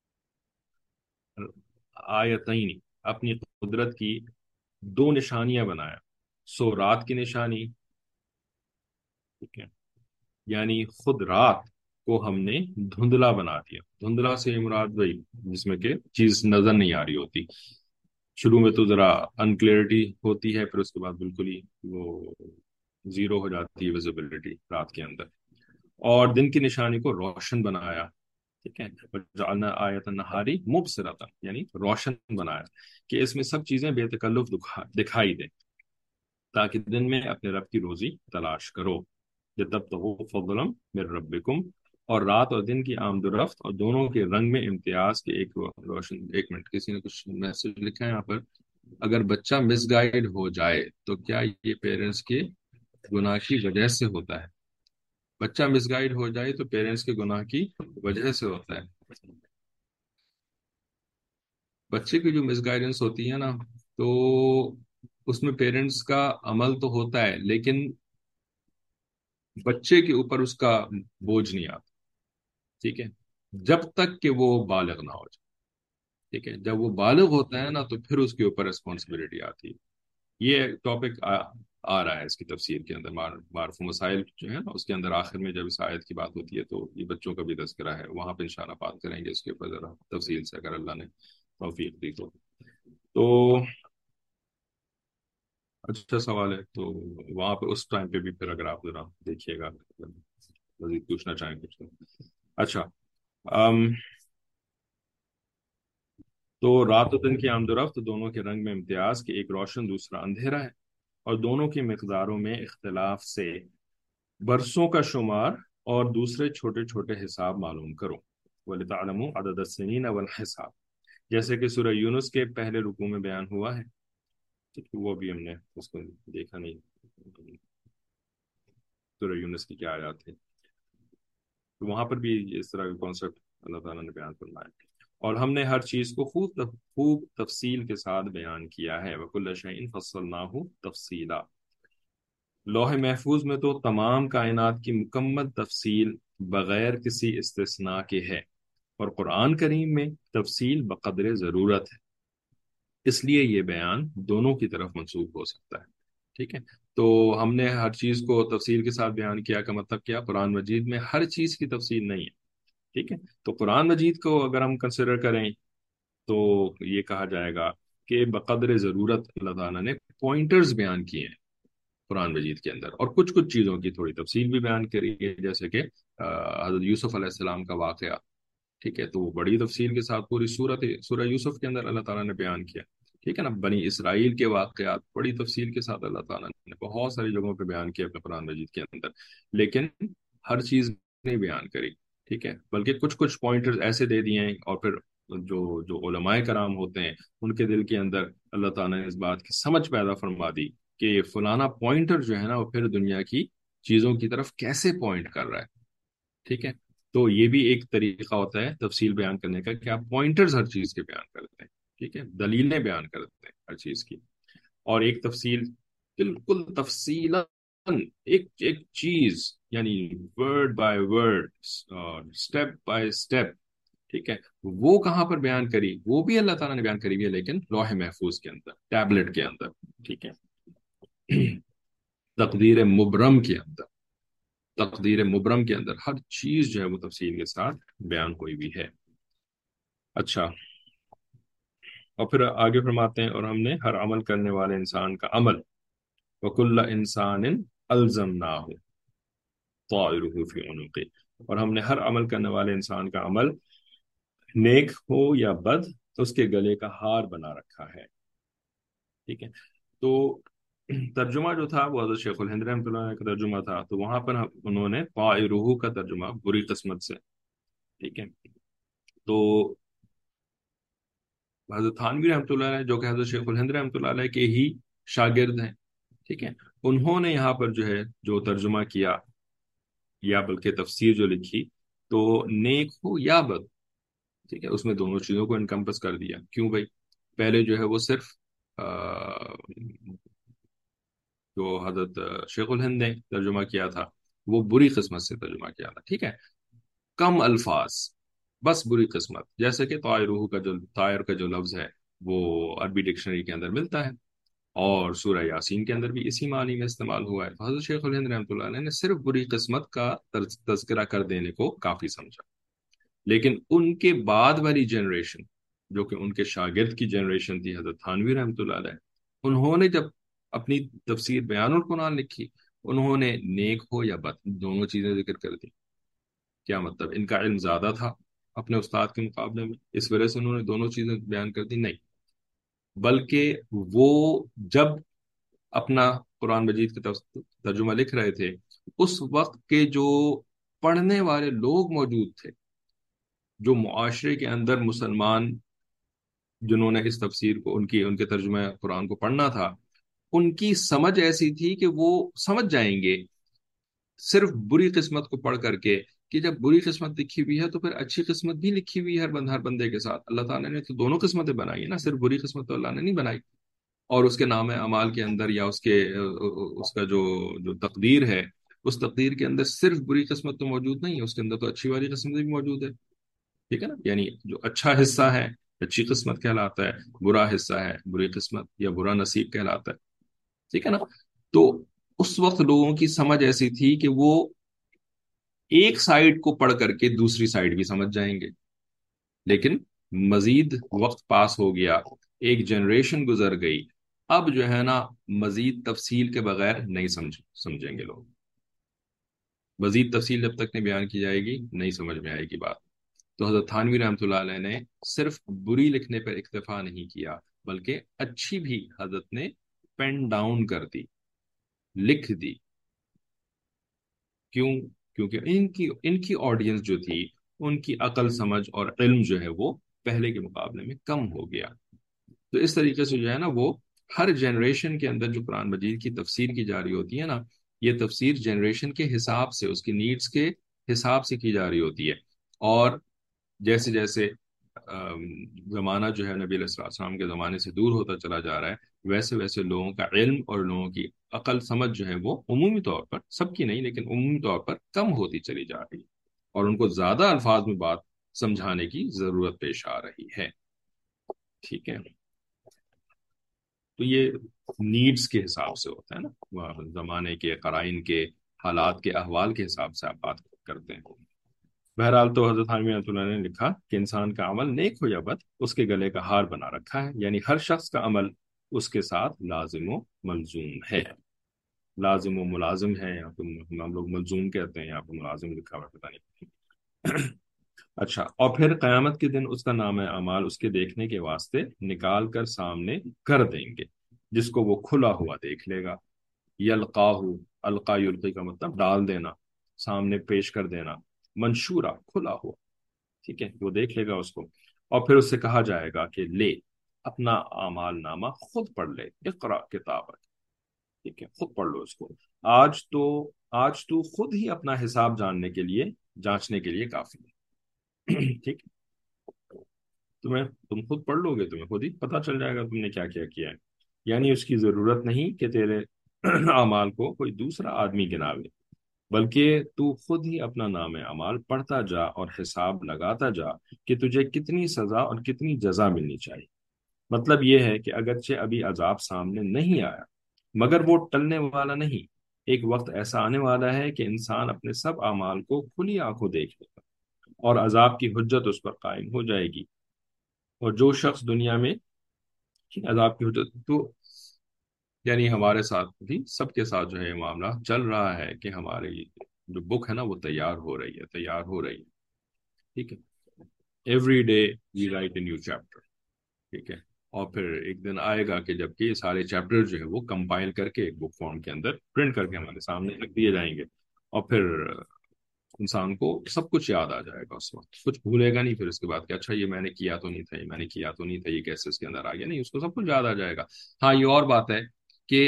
آیتین، اپنی قدرت کی دو نشانیاں بنایا. سو رات کی نشانی، ٹھیک ہے، یعنی خود رات کو ہم نے دھندلا بنا دیا. دھندلا سے مراد وہی جس میں کہ چیز نظر نہیں آ رہی ہوتی. شروع میں تو ذرا انکلیئرٹی ہوتی ہے، پھر اس کے بعد بالکل ہی وہ زیرو ہو جاتی ہے ویزیبلٹی رات کے اندر. اور دن کی نشانی کو روشن بنایا. ٹھیک ہے. وجعلنا آیت النہاری مبصرۃ، یعنی روشن بنایا کہ اس میں سب چیزیں بے تکلف دکھائی دیں، تاکہ دن میں اپنے رب کی روزی تلاش کرو. لتبتغوا فضلا من ربکم، اور رات اور دن کی آمد و رفت اور دونوں کے رنگ میں امتیاز کے ایک روشن. ایک منٹ، کسی نے کچھ میسج لکھا ہے یہاں پر. اگر بچہ مس گائیڈ ہو جائے تو کیا یہ پیرنٹس کے گناہ کی وجہ سے ہوتا ہے؟ بچہ مس گائیڈ ہو جائے تو پیرنٹس کے گناہ کی وجہ سے ہوتا ہے. بچے کی جو مس گائیڈنس ہوتی ہے نا، تو اس میں پیرنٹس کا عمل تو ہوتا ہے، لیکن بچے کے اوپر اس کا بوجھ نہیں آتا. ٹھیک ہے. جب تک کہ وہ بالغ نہ ہو جائے. ٹھیک ہے. جب وہ بالغ ہوتا ہے نا تو پھر اس کے اوپر ریسپانسبلٹی آتی ہے. یہ ٹاپک آ, آ رہا ہے اس کی تفسیر کے اندر. معرف و مسائل جو ہے نا اس کے اندر آخر میں جب اس آیت کی بات ہوتی ہے تو یہ بچوں کا بھی تذکرہ ہے، وہاں پہ انشاءاللہ بات کریں گے اس کے اوپر ذرا تفصیل سے، اگر اللہ نے توفیق دی تو. تو اچھا سوال ہے. تو وہاں پہ اس ٹائم پہ بھی پھر اگر آپ ذرا دیکھیے گا، مزید پوچھنا چاہیں کچھ تو. اچھا. ام تو رات و دن کی آمد و رفت دونوں کے رنگ میں امتیاز کہ ایک روشن دوسرا اندھیرا ہے، اور دونوں کی مقداروں میں اختلاف سے برسوں کا شمار اور دوسرے چھوٹے چھوٹے حساب معلوم کرو. وَلِتَعْلَمُوا عَدَدَ السِّنِينَ وَالْحِسَابَ، جیسے کہ سورہ یونس کے پہلے رکوع میں بیان ہوا ہے. وہ بھی ہم نے اس کو دیکھا نہیں، سورہ یونس کی کیا آیات تھی. تو وہاں پر بھی اس طرح کا کانسیپٹ اللہ تعالیٰ نے بیان فرمایا. اور ہم نے ہر چیز کو خوب خوب تفصیل کے ساتھ بیان کیا ہے. وَكُلَّ شَيْءٍ فَصَّلْنَاهُ تَفْصِيلًا، لوح محفوظ میں تو تمام کائنات کی مکمل تفصیل بغیر کسی استثناء کے ہے، اور قرآن کریم میں تفصیل بقدر ضرورت ہے، اس لیے یہ بیان دونوں کی طرف منسوخ ہو سکتا ہے. ٹھیک ہے. تو ہم نے ہر چیز کو تفصیل کے ساتھ بیان کیا کا مطلب کیا؟ قرآن مجید میں ہر چیز کی تفصیل نہیں ہے. ٹھیک ہے. تو قرآن مجید کو اگر ہم کنسیڈر کریں تو یہ کہا جائے گا کہ بقدر ضرورت اللہ تعالیٰ نے پوائنٹرز بیان کیے ہیں قرآن مجید کے اندر، اور کچھ کچھ چیزوں کی تھوڑی تفصیل بھی بیان کری ہے، جیسے کہ حضرت یوسف علیہ السلام کا واقعہ. ٹھیک ہے. تو وہ بڑی تفصیل کے ساتھ پوری سورت سورہ یوسف کے اندر اللہ تعالیٰ نے بیان کیا. ٹھیک ہے نا. بنی اسرائیل کے واقعات بڑی تفصیل کے ساتھ اللہ تعالیٰ نے بہت ساری جگہوں پہ بیان کیا اپنے قرآن مجید کے اندر، لیکن ہر چیز نہیں بیان کری. ٹھیک ہے، بلکہ کچھ کچھ پوائنٹرز ایسے دے دیے ہیں، اور پھر جو جو علماء کرام ہوتے ہیں ان کے دل کے اندر اللہ تعالیٰ نے اس بات کی سمجھ پیدا فرما دی کہ یہ فلانا پوائنٹر جو ہے نا وہ پھر دنیا کی چیزوں کی طرف کیسے پوائنٹ کر رہا ہے. ٹھیک ہے، تو یہ بھی ایک طریقہ ہوتا ہے تفصیل بیان کرنے کا کہ آپ پوائنٹرز ہر چیز کے بیان کرتے ہیں. ٹھیک ہے، دلیلیں بیان کرتے ہیں ہر چیز کی. اور ایک تفصیل، بالکل تفصیل، ایک ایک چیز، یعنی word by word, step by step. ٹھیک ہے، وہ کہاں پر بیان کری؟ وہ بھی اللہ تعالیٰ نے بیان کری ہوئی ہے، لیکن لوح محفوظ کے اندر، ٹیبلٹ کے اندر. ٹھیک ہے، تقدیر مبرم کے اندر، تقدیر مبرم کے اندر ہر چیز جو ہے وہ تفصیل کے ساتھ بیان ہوئی بھی ہے. اچھا، اور پھر آگے فرماتے ہیں اور ہم نے ہر عمل کرنے والے انسان کا عمل وَكُلَّ إِنسَانٍ أَلْزَمْنَاهُ طَائِرَهُ فِي عُنُقِهِ، اور ہم نے ہر عمل کرنے والے انسان کا عمل نیک ہو یا بد اس کے گلے کا ہار بنا رکھا ہے. ٹھیک ہے، تو ترجمہ جو تھا وہ حضرت شیخ الہند رحمۃ اللہ علیہ کا ترجمہ تھا، تو وہاں پر انہوں نے طائرہ کا ترجمہ بری قسمت سے. ٹھیک ہے، تو حضرت تھانوی رحمۃ اللہ علیہ جو کہ حضرت شیخ الہند رحمۃ اللہ علیہ کے ہی شاگرد ہیں، ٹھیک ہے، انہوں نے یہاں پر جو ہے جو ترجمہ کیا یا بلکہ تفسیر جو لکھی، تو نیک ہو یا بد، ٹھیک ہے، اس میں دونوں چیزوں کو انکمپس کر دیا. کیوں بھائی؟ پہلے جو ہے وہ صرف جو حضرت شیخ الہند نے ترجمہ کیا تھا وہ بری قسمت سے ترجمہ کیا تھا. ٹھیک ہے، کم الفاظ، بس بری قسمت. جیسے کہ طائرہ کا جو طائر کا جو لفظ ہے وہ عربی ڈکشنری کے اندر ملتا ہے، اور سورہ یاسین کے اندر بھی اسی معنی میں استعمال ہوا ہے. حضرت شیخ الہند رحمۃ اللہ علیہ نے صرف بری قسمت کا تذکرہ کر دینے کو کافی سمجھا. لیکن ان کے بعد والی جنریشن جو کہ ان کے شاگرد کی جنریشن تھی، حضرت تھانوی رحمۃ اللہ علیہ، انہوں نے جب اپنی تفسیر بیان القرآن لکھی، انہوں نے نیک ہو یا بد دونوں چیزیں ذکر کر دی. کیا مطلب؟ ان کا علم زیادہ تھا اپنے استاد کے مقابلے میں، اس وجہ سے انہوں نے دونوں چیزیں بیان کر دی؟ نہیں، بلکہ وہ جب اپنا قرآن مجید کا ترجمہ لکھ رہے تھے، اس وقت کے جو پڑھنے والے لوگ موجود تھے، جو معاشرے کے اندر مسلمان جنہوں نے اس تفسیر کو، ان کی ان کے ترجمہ قرآن کو پڑھنا تھا، ان کی سمجھ ایسی تھی کہ وہ سمجھ جائیں گے صرف بری قسمت کو پڑھ کر کے کہ جب بری قسمت لکھی ہوئی ہے تو پھر اچھی قسمت بھی لکھی ہوئی ہے ہر بند ہر بندے کے ساتھ. اللہ تعالیٰ نے تو دونوں قسمتیں بنائی ہیں نا، صرف بری قسمت تو اللہ نے نہیں بنائی. اور اس کے نام اعمال کے اندر یا اس کے اس کا جو جو تقدیر ہے، اس تقدیر کے اندر صرف بری قسمت تو موجود نہیں ہے، اس کے اندر تو اچھی والی قسمت بھی موجود ہے. ٹھیک ہے نا، یعنی جو اچھا حصہ ہے اچھی قسمت کہلاتا ہے، برا حصہ ہے بری قسمت یا برا نصیب کہلاتا ہے. ٹھیک ہے نا، تو اس وقت لوگوں کی سمجھ ایسی تھی کہ وہ ایک سائیڈ کو پڑھ کر کے دوسری سائیڈ بھی سمجھ جائیں گے. لیکن مزید وقت پاس ہو گیا، ایک جنریشن گزر گئی، اب جو ہے نا مزید تفصیل کے بغیر نہیں سمجھ سمجھیں گے لوگ. مزید تفصیل جب تک نہیں بیان کی جائے گی نہیں سمجھ میں آئے گی بات. تو حضرت تھانوی رحمۃ اللہ علیہ نے صرف بری لکھنے پر اکتفا نہیں کیا، بلکہ اچھی بھی حضرت نے پین ڈاؤن کر دی، لکھ دی. کیوں؟ کیونکہ ان کی ان کی آڈینس جو تھی، ان کی عقل سمجھ اور علم جو ہے وہ پہلے کے مقابلے میں کم ہو گیا. تو اس طریقے سے جو ہے نا وہ ہر جنریشن کے اندر جو قرآن مجید کی تفسیر کی جا رہی ہوتی ہے نا، یہ تفسیر جنریشن کے حساب سے، اس کی نیڈز کے حساب سے کی جا رہی ہوتی ہے. اور جیسے جیسے زمانہ جو ہے نبی علیہ السلام کے زمانے سے دور ہوتا چلا جا رہا ہے، ویسے ویسے لوگوں کا علم اور لوگوں کی عقل سمجھ جو ہے وہ عمومی طور پر، سب کی نہیں لیکن عمومی طور پر کم ہوتی چلی جا رہی ہے، اور ان کو زیادہ الفاظ میں بات سمجھانے کی ضرورت پیش آ رہی ہے. ٹھیک ہے، تو یہ نیڈز کے حساب سے ہوتا ہے نا، زمانے کے قرائن کے حالات کے احوال کے حساب سے آپ بات کرتے ہیں. بہرحال تو حضرت حامد رحمۃ اللہ نے لکھا کہ انسان کا عمل نیک ہو یا بد اس کے گلے کا ہار بنا رکھا ہے، یعنی ہر شخص کا عمل اس کے ساتھ لازم و ملزوم ہے. لازم و ملازم ہے، یہاں پہ ہم لوگ ملزوم کہتے ہیں، یہاں پہ ملازم لکھا ہوا پتہ نہیں. اچھا، اور پھر قیامت کے دن اس کا نام اعمال اس کے دیکھنے کے واسطے نکال کر سامنے کر دیں گے، جس کو وہ کھلا ہوا دیکھ لے گا. یلقاہ، القا یلقی کا مطلب ڈال دینا، سامنے پیش کر دینا. منشورا کھلا ہوا، ٹھیک ہے، وہ دیکھ لے گا اس کو، اور پھر اس سے کہا جائے گا کہ لے اپنا اعمال نامہ خود پڑھ لے، اقرا کتابک، ٹھیک ہے، خود پڑھ لو اس کو، آج تو آج تو خود ہی اپنا حساب جاننے کے لیے جانچنے کے لیے کافی ہے ٹھیک، تمہیں تم خود پڑھ لو گے، تمہیں خود ہی پتہ چل جائے گا تم نے کیا کیا کیا ہے، یعنی اس کی ضرورت نہیں کہ تیرے اعمال کو کوئی دوسرا آدمی گناوے، بلکہ تو خود ہی اپنا نام اعمال پڑھتا جا اور حساب لگاتا جا کہ تجھے کتنی سزا اور کتنی جزا ملنی چاہیے۔ مطلب یہ ہے کہ اگرچہ ابھی عذاب سامنے نہیں آیا، مگر وہ ٹلنے والا نہیں، ایک وقت ایسا آنے والا ہے کہ انسان اپنے سب اعمال کو کھلی آنکھوں دیکھ لے گا اور عذاب کی حجت اس پر قائم ہو جائے گی، اور جو شخص دنیا میں عذاب کی حجت تو یعنی ہمارے ساتھ بھی سب کے ساتھ جو ہے یہ معاملہ چل رہا ہے کہ ہماری جو بک ہے نا وہ تیار ہو رہی ہے، تیار ہو رہی ہے، ٹھیک ہے، every day we write a new chapter, ٹھیک ہے، اور پھر ایک دن آئے گا کہ جب کہ یہ سارے چیپٹر جو ہے وہ کمپائل کر کے ایک بک فارم کے اندر پرنٹ کر کے ہمارے سامنے رکھ دیے جائیں گے، اور پھر انسان کو سب کچھ یاد آ جائے گا، اس وقت کچھ بھولے گا نہیں پھر اس کے بعد کہ اچھا یہ میں نے کیا تو نہیں تھا، یہ میں نے کیا تو نہیں تھا، یہ کیسے اس کے اندر آ گیا، نہیں، اس کو سب کچھ یاد آ جائے گا۔ ہاں یہ اور بات ہے کہ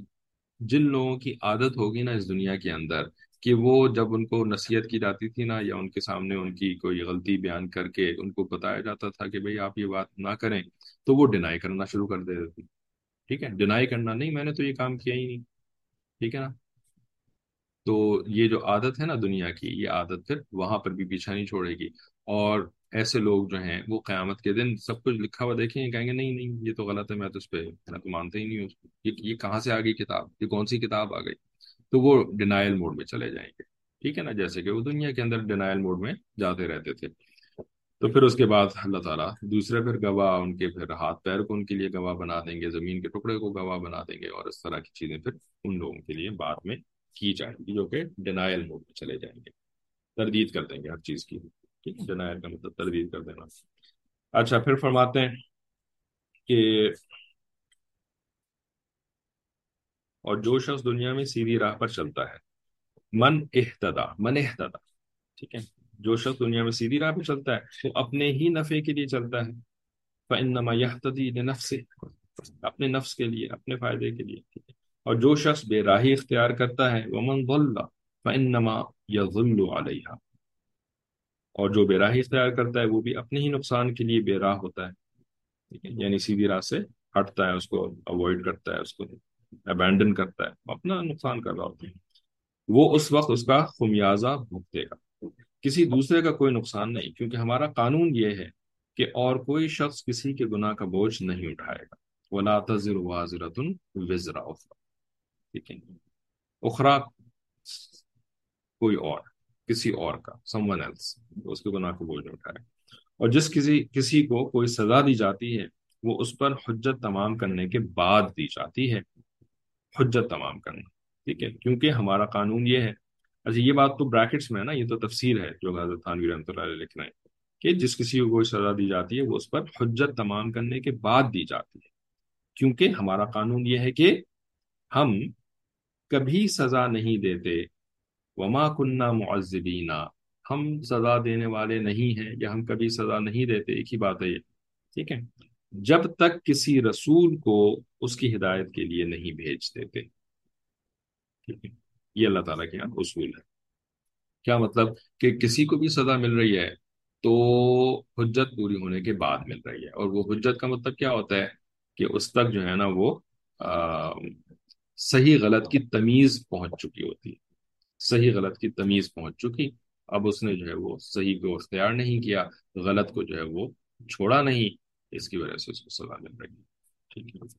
جن لوگوں کی عادت ہوگی نا اس دنیا کے اندر کہ وہ جب ان کو نصیحت کی جاتی تھی نا، یا ان کے سامنے ان کی کوئی غلطی بیان کر کے ان کو بتایا جاتا تھا کہ بھئی آپ یہ بات نہ کریں، تو وہ ڈینائی کرنا شروع کر دیتے تھے، ٹھیک ہے، ڈینائی کرنا، نہیں میں نے تو یہ کام کیا ہی نہیں، ٹھیک ہے نا، تو یہ جو عادت ہے نا دنیا کی، یہ عادت پھر وہاں پر بھی پیچھا نہیں چھوڑے گی، اور ایسے لوگ جو ہیں وہ قیامت کے دن سب کچھ لکھا ہوا دیکھیں گے، کہیں گے نہیں نہیں یہ تو غلط ہے، میں تو اس پہ میں تو مانتا ہی نہیں ہوں اس کو، یہ یہ کہاں سے آ گئی کتاب، یہ کون سی کتاب آ گئی، تو وہ ڈینائل موڈ میں چلے جائیں گے، ٹھیک ہے نا، جیسے کہ وہ دنیا کے اندر ڈینائل موڈ میں جاتے رہتے تھے۔ تو پھر اس کے بعد اللہ تعالیٰ دوسرے پھر گواہ ان کے پھر ہاتھ پیر کو ان کے لیے گواہ بنا دیں گے، زمین کے ٹکڑے کو گواہ بنا دیں گے، اور اس طرح کی چیزیں پھر ان لوگوں کے لیے بعد میں کی جائیں گی جو کہ ڈینائل موڈ میں چلے جائیں گے، تردید کر دیں گے ہر چیز کی، ٹھیک ہے، ڈینائل کا مطلب تردید کر دینا۔ اچھا پھر فرماتے ہیں کہ اور جو شخص دنیا میں سیدھی راہ پر چلتا ہے، من اہتدا، من اہتدا، ٹھیک ہے، جو شخص دنیا میں سیدھی راہ پہ چلتا ہے وہ اپنے ہی نفع کے لیے چلتا ہے، فَإِنَّمَا يَهْتَدِي لِنَفْسِهِ، اپنے نفس کے لیے، اپنے فائدے کے لیے، ٹھیک ہے، اور جو شخص بے راہی اختیار کرتا ہے، وَمَنْ ضَلَّ فَإِنَّمَا يَضِلُّ عَلَيْهَا، اور جو بے راہی اختیار کرتا ہے وہ بھی اپنے ہی نقصان کے لیے بے راہ ہوتا ہے، ٹھیک ہے، یعنی سیدھی راہ سے ہٹتا ہے، اس کو اوائڈ کرتا ہے، اس کو ابینڈن کرتا ہے، اپنا نقصان کر رہا ہوتا ہے، وہ اس وقت اس کا خمیازہ بھگتے گا، کسی دوسرے کا کوئی نقصان نہیں، کیونکہ ہمارا قانون یہ ہے کہ اور کوئی شخص کسی کے گناہ کا بوجھ نہیں اٹھائے گا، وَلَا تَزِرُ وَازِرَةٌ وِزْرَ أُخْرَىٰ، ٹھیک ہے، اخرا کوئی اور، کسی اور کا، سم ون ایلس، اس کے گناہ کو بوجھ نہیں اٹھائے گا، اور جس کسی کسی کو کوئی سزا دی جاتی ہے وہ اس پر حجت تمام کرنے کے بعد دی جاتی ہے، حجت تمام کرنا، ٹھیک ہے، کیونکہ ہمارا قانون یہ ہے، اچھا یہ بات تو بریکٹس میں ہے نا، یہ تو تفسیر ہے جو حضرت تھانوی رحمۃ اللہ علیہ لکھ رہے ہیں کہ جس کسی کو کوئی سزا دی جاتی ہے وہ اس پر حجت تمام کرنے کے بعد دی جاتی ہے، کیونکہ ہمارا قانون یہ ہے کہ ہم کبھی سزا نہیں دیتے، وما کننا معذبین، ہم سزا دینے والے نہیں ہیں، یا ہم کبھی سزا نہیں دیتے، ایک ہی بات ہے یہ، ٹھیک ہے، جب تک کسی رسول کو اس کی ہدایت کے لیے نہیں بھیج دیتے، ٹھیک ہے، یہ اللہ تعالیٰ کے یہاں اصول ہے۔ کیا مطلب کہ کسی کو بھی سزا مل رہی ہے تو حجت پوری ہونے کے بعد مل رہی ہے، اور وہ حجت کا مطلب کیا ہوتا ہے کہ اس تک جو ہے نا وہ آ، صحیح غلط کی تمیز پہنچ چکی ہوتی ہے، صحیح غلط کی تمیز پہنچ چکی، اب اس نے جو ہے وہ صحیح کو اختیار نہیں کیا، غلط کو جو ہے وہ چھوڑا نہیں، اس کی وجہ سے اس کو سزا مل رہی ہے، ٹھیک ہے،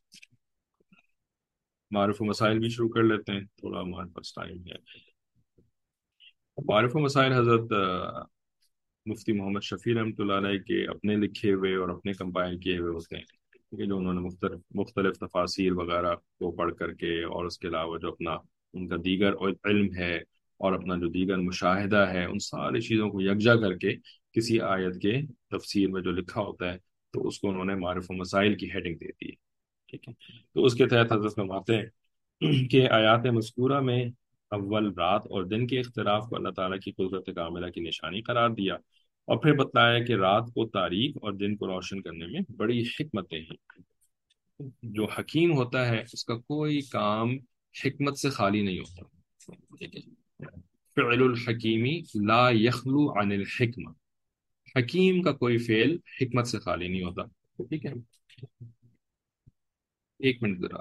معارف و مسائل بھی شروع کر لیتے ہیں، تھوڑا ہمارے پاس ٹائم ہے۔ معارف و مسائل حضرت آ، مفتی محمد شفیع رحمۃ اللہ علیہ کے اپنے لکھے ہوئے اور اپنے کمپائل کیے ہوئے ہوتے ہیں، ٹھیک ہے، جو انہوں نے مختلف مختلف تفاسیر وغیرہ کو پڑھ کر کے، اور اس کے علاوہ جو اپنا ان کا دیگر علم ہے اور اپنا جو دیگر مشاہدہ ہے، ان ساری چیزوں کو یکجا کر کے کسی آیت کے تفسیر میں جو لکھا ہوتا ہے تو اس کو انہوں نے معارف و مسائل کی ہیڈنگ دے دی ہے، ٹھیک ہے، تو اس کے تحت حضرت فرماتے ہیں کہ آیات مذکورہ میں اول رات اور دن کے اختلاف کو اللہ تعالیٰ کی قدرت کاملہ کی نشانی قرار دیا، اور پھر بتلایا کہ رات کو تاریک اور دن کو روشن کرنے میں بڑی حکمتیں ہیں۔ جو حکیم ہوتا ہے اس کا کوئی کام حکمت سے خالی نہیں ہوتا، ٹھیک ہے؟ فعل الحکیمی لا یخلو عن الحکمہ، حکیم کا کوئی فعل حکمت سے خالی نہیں ہوتا، ٹھیک ہے؟ ایک منٹ ذرا۔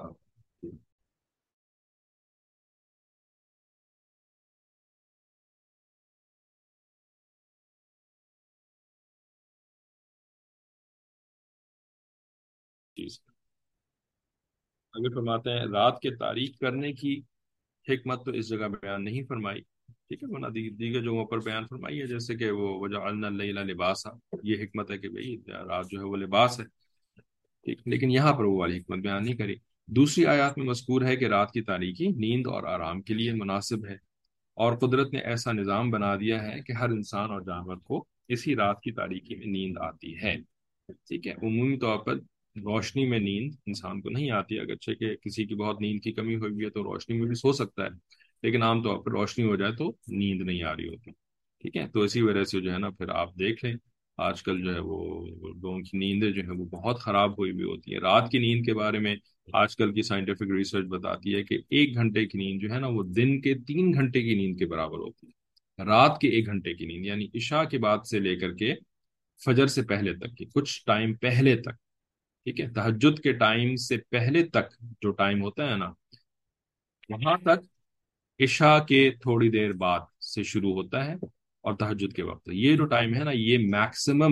چیز اگر فرماتے ہیں رات کے تاریک کرنے کی حکمت تو اس جگہ بیان نہیں فرمائی، ٹھیک ہے؟ ورنہ دی- دیگر جگہوں پر بیان فرمائی ہے، جیسے کہ وہ وجعلنا اللیل لباسا، یہ حکمت ہے کہ بھئی رات جو ہے وہ لباس ہے، ٹھیک، لیکن یہاں پر وہ والی حکمت بیان نہیں کری۔ دوسری آیات میں مذکور ہے کہ رات کی تاریکی نیند اور آرام کے لیے مناسب ہے، اور قدرت نے ایسا نظام بنا دیا ہے کہ ہر انسان اور جانور کو اسی رات کی تاریکی میں نیند آتی ہے، ٹھیک ہے؟ عمومی طور پر روشنی میں نیند انسان کو نہیں آتی، اگرچہ کہ کسی کی بہت نیند کی کمی ہوئی ہے تو روشنی میں بھی سو سکتا ہے، لیکن عام طور پر روشنی ہو جائے تو نیند نہیں آ رہی ہوتی، ٹھیک ہے؟ تو اسی وجہ سے جو ہے نا پھر آپ دیکھ لیں آج کل جو ہے وہ لوگوں کی نیندیں جو ہے وہ بہت خراب ہوئی بھی ہوتی ہیں۔ رات کی نیند کے بارے میں آج کل کی سائنٹیفک ریسرچ بتاتی ہے کہ ایک گھنٹے کی نیند جو ہے نا وہ دن کے تین گھنٹے کی نیند کے برابر ہوتی ہے۔ رات کے ایک گھنٹے کی نیند یعنی عشاء کے بعد سے لے کر کے فجر سے پہلے تک کی کچھ ٹائم پہلے تک، ٹھیک ہے، تہجد کے ٹائم سے پہلے تک جو ٹائم ہوتا ہے نا، وہاں تک عشاء کے تھوڑی دیر بعد سے شروع ہوتا ہے، اور تہجد کے وقت یہ جو ٹائم ہے نا یہ میکسیمم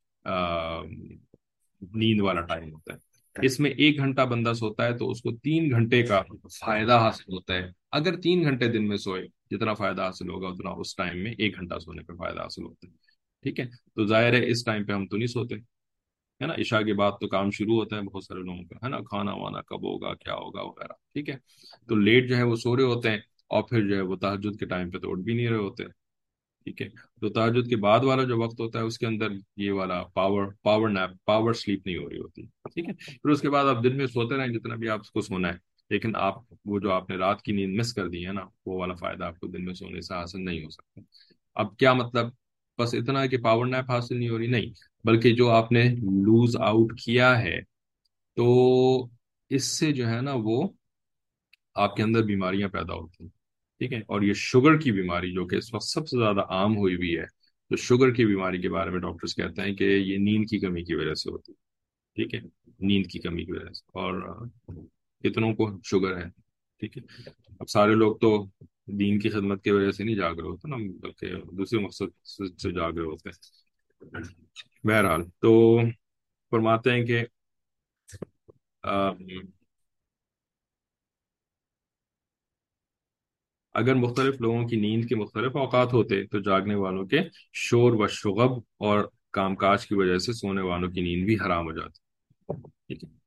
نیند والا ٹائم ہوتا ہے۔ اس میں ایک گھنٹہ بندہ سوتا ہے تو اس کو تین گھنٹے کا فائدہ حاصل ہوتا ہے، اگر تین گھنٹے دن میں سوئے جتنا فائدہ حاصل ہوگا اتنا اس ٹائم میں ایک گھنٹہ سونے پہ فائدہ حاصل ہوتا ہے، ٹھیک ہے؟ تو ظاہر ہے اس ٹائم پہ ہم تو نہیں سوتے، ہے نا؟ عشاء کے بعد تو کام شروع ہوتا ہے بہت سارے لوگوں کا، ہے نا؟ کھانا وانا کب ہوگا کیا ہوگا وغیرہ، ٹھیک ہے؟ تو لیٹ جو ہے وہ سو رہے ہوتے ہیں، اور پھر جو ہے وہ تہجد کے ٹائم پہ تو اٹھ بھی نہیں رہے ہوتے، ٹھیک ہے؟ تو تہجد کے بعد والا جو وقت ہوتا ہے اس کے اندر یہ والا power power nap power sleep نہیں ہو رہی ہوتی، ٹھیک ہے؟ پھر اس کے بعد آپ دن میں سوتے رہیں جتنا بھی آپ کو سونا ہے، لیکن آپ وہ جو آپ نے رات کی نیند مس کر دی ہے نا وہ والا فائدہ آپ کو دن میں سونے سے حاصل نہیں ہو سکتا۔ اب کیا مطلب؟ بس اتنا ہے کہ پاور نیپ حاصل نہیں ہو رہی، نہیں، بلکہ جو آپ نے لوز آؤٹ کیا ہے تو اس سے جو ہے نا وہ آپ کے اندر بیماریاں پیدا ہوتی ہیں، ٹھیک ہے؟ اور یہ شوگر کی بیماری جو کہ اس وقت سب سے زیادہ عام ہوئی ہوئی ہے، تو شوگر کی بیماری کے بارے میں ڈاکٹرز کہتے ہیں کہ یہ نیند کی کمی کی وجہ سے ہوتی ہے، ٹھیک ہے؟ نیند کی کمی کی وجہ سے، اور آ، کتنوں کو شوگر ہے، ٹھیک ہے؟ اب سارے لوگ تو دین کی خدمت کی وجہ سے نہیں جاگ رہے ہوتے نا، بلکہ دوسرے مقصد سے سے جاگ رہے ہوتے ہیں۔ بہرحال تو فرماتے ہیں کہ آ، اگر مختلف لوگوں کی نیند کے مختلف اوقات ہوتے تو جاگنے والوں کے شور و شغب اور کام کاج کی وجہ سے سونے والوں کی نیند بھی حرام ہو جاتی، ٹھیک ہے؟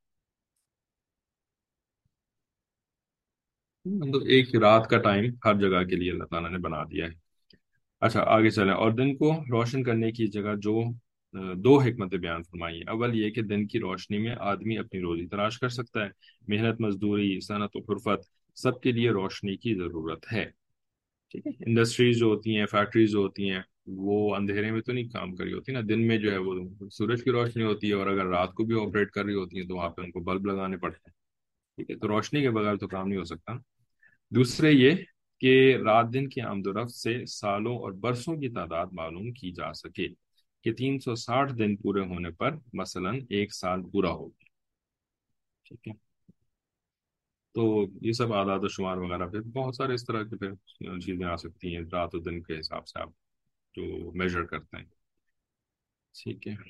مطلب ایک رات کا ٹائم ہر جگہ کے لیے اللہ تعالیٰ نے بنا دیا ہے۔ اچھا آگے چلیں، اور دن کو روشن کرنے کی جگہ جو آ، دو حکمتیں بیان فرمائی ہیں۔ اول یہ کہ دن کی روشنی میں آدمی اپنی روزی تلاش کر سکتا ہے، محنت مزدوری صنعت و حرفت سب کے لیے روشنی کی ضرورت ہے، ٹھیک ہے؟ انڈسٹریز جو ہوتی ہیں فیکٹریز جو ہوتی ہیں وہ اندھیرے میں تو نہیں کام کری ہوتی نا، دن میں جو ہے وہ سورج کی روشنی ہوتی ہے، اور اگر رات کو بھی آپریٹ کر رہی ہوتی ہیں تو وہاں پہ ان کو بلب لگانے پڑتے ہیں، ٹھیک ہے؟ تو روشنی کے بغیر تو کام نہیں ہو سکتا۔ دوسرے یہ کہ رات دن کی آمد و رفت سے سالوں اور برسوں کی تعداد معلوم کی جا سکے کہ تین سو ساٹھ دن پورے ہونے پر مثلا ایک سال پورا ہو گیا، ٹھیک ہے؟ تو یہ سب اعداد و شمار وغیرہ پہ بہت سارے اس طرح کے پھر چیزیں آ سکتی ہیں رات و دن کے حساب سے آپ جو میجر کرتے ہیں، ٹھیک ہے؟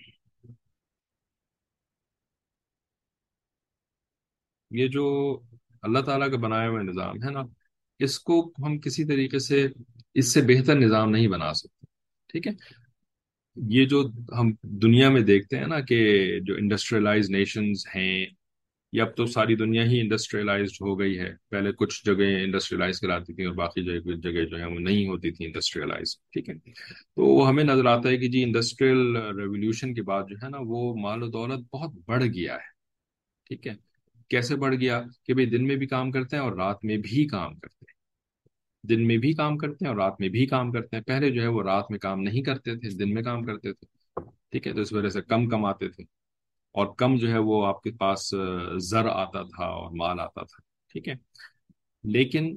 یہ جو اللہ تعالیٰ کا بنایا ہوا نظام ہے نا، اس کو ہم کسی طریقے سے اس سے بہتر نظام نہیں بنا سکتے، ٹھیک ہے؟ یہ جو ہم دنیا میں دیکھتے ہیں نا کہ جو انڈسٹریلائز نیشنز ہیں، یہ اب تو ساری دنیا ہی انڈسٹریلائزڈ ہو گئی ہے، پہلے کچھ جگہیں انڈسٹریلائز کراتی تھیں اور باقی جگہ جگہ جو ہے وہ نہیں ہوتی تھی انڈسٹریلائز، ٹھیک ہے؟ تو ہمیں نظر آتا ہے کہ جی انڈسٹریل ریولیوشن کے بعد جو ہے نا وہ مال و دولت بہت بڑھ گیا ہے، ٹھیک ہے؟ کیسے بڑھ گیا کہ بھئی دن میں بھی کام کرتے ہیں اور رات میں بھی کام کرتے ہیں، دن میں بھی کام کرتے ہیں اور رات میں بھی کام کرتے ہیں. پہلے جو ہے وہ رات میں کام نہیں کرتے تھے، دن میں کام کرتے تھے. ٹھیک ہے، تو اس وجہ سے کم کماتے تھے، اور کم جو ہے وہ آپ کے پاس آ، زر آتا تھا اور مال آتا تھا. ٹھیک ہے. لیکن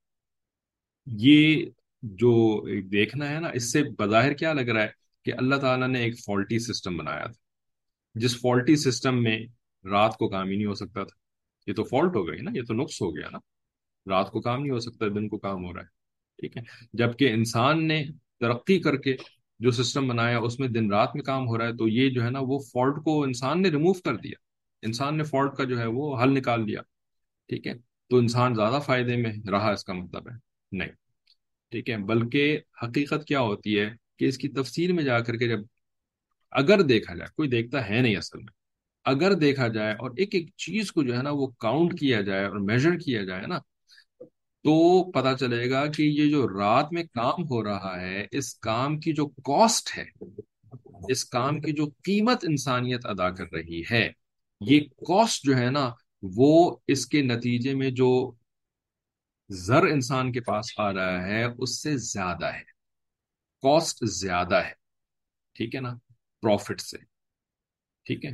یہ جو ایک دیکھنا ہے نا، اس سے بظاہر کیا لگ رہا ہے کہ اللہ تعالیٰ نے ایک فالٹی سسٹم بنایا تھا، جس فالٹی سسٹم میں رات کو کام ہی نہیں ہو سکتا تھا. یہ تو فالٹ ہو گئی نا، یہ تو نقص ہو گیا نا. رات کو کام نہیں ہو سکتا، دن کو کام ہو رہا ہے. ٹھیک ہے. جبکہ انسان نے ترقی کر کے جو سسٹم بنایا اس میں دن رات میں کام ہو رہا ہے، تو یہ جو ہے نا وہ فالٹ کو انسان نے ریموو کر دیا. انسان نے فالٹ کا جو ہے وہ حل نکال دیا. ٹھیک ہے. تو انسان زیادہ فائدے میں رہا، اس کا مطلب ہے نہیں. ٹھیک ہے. بلکہ حقیقت کیا ہوتی ہے کہ اس کی تفصیل میں جا کر کے جب اگر دیکھا جائے، کوئی دیکھتا ہے نہیں اصل میں، اگر دیکھا جائے اور ایک ایک چیز کو جو ہے نا وہ کاؤنٹ کیا جائے اور میجر کیا جائے نا، تو پتا چلے گا کہ یہ جو رات میں کام ہو رہا ہے، اس کام کی جو کاسٹ ہے، اس کام کی جو قیمت انسانیت ادا کر رہی ہے، یہ کاسٹ جو ہے نا وہ اس کے نتیجے میں جو زر انسان کے پاس آ رہا ہے اس سے زیادہ ہے. کاسٹ زیادہ ہے. ٹھیک ہے نا، پروفٹ سے. ٹھیک ہے.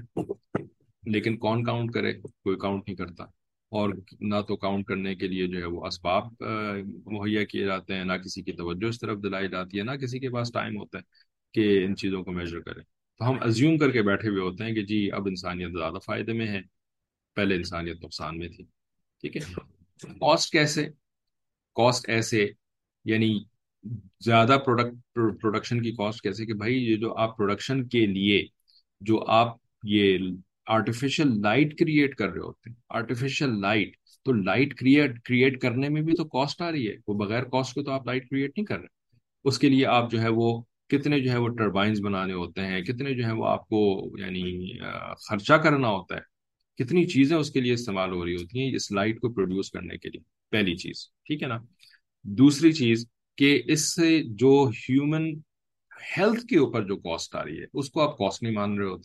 لیکن کون کاؤنٹ کرے؟ کوئی کاؤنٹ نہیں کرتا. اور نہ تو کاؤنٹ کرنے کے لیے جو ہے وہ اسباب آ، مہیا کیے جاتے ہیں، نہ کسی کی توجہ اس طرف دلائی جاتی ہے، نہ کسی کے پاس ٹائم ہوتا ہے کہ ان چیزوں کو میجر کرے. تو ہم ازیوم کر کے بیٹھے ہوئے ہوتے ہیں کہ جی اب انسانیت زیادہ فائدے میں ہے، پہلے انسانیت نقصان میں تھی. ٹھیک ہے. کاسٹ کیسے؟ کاسٹ ایسے، یعنی زیادہ پروڈکٹ پروڈکشن کی کاسٹ کیسے کہ بھائی یہ جو آپ پروڈکشن کے لیے جو آپ یہ آرٹیفیشل لائٹ کریٹ کر رہے ہوتے ہیں، آرٹیفیشل لائٹ، تو لائٹ کریٹ کریٹ کرنے میں بھی تو کاسٹ آ رہی ہے. وہ بغیر کاسٹ کے تو آپ لائٹ کریٹ نہیں کر رہے. اس کے لیے آپ جو ہے وہ کتنے جو ہے وہ ٹربائنز بنانے ہوتے ہیں، کتنے جو ہے وہ آپ کو یعنی آ، خرچہ کرنا ہوتا ہے، کتنی چیزیں اس کے لیے استعمال ہو رہی ہوتی ہیں اس لائٹ کو پروڈیوس کرنے کے لیے. پہلی چیز. ٹھیک ہے نا. دوسری چیز کہ اس سے جو ہیومن ہیلتھ کے اوپر جو کاسٹ آ رہی ہے اس کو آپ کاسٹ نہیں مان رہے ہوتے،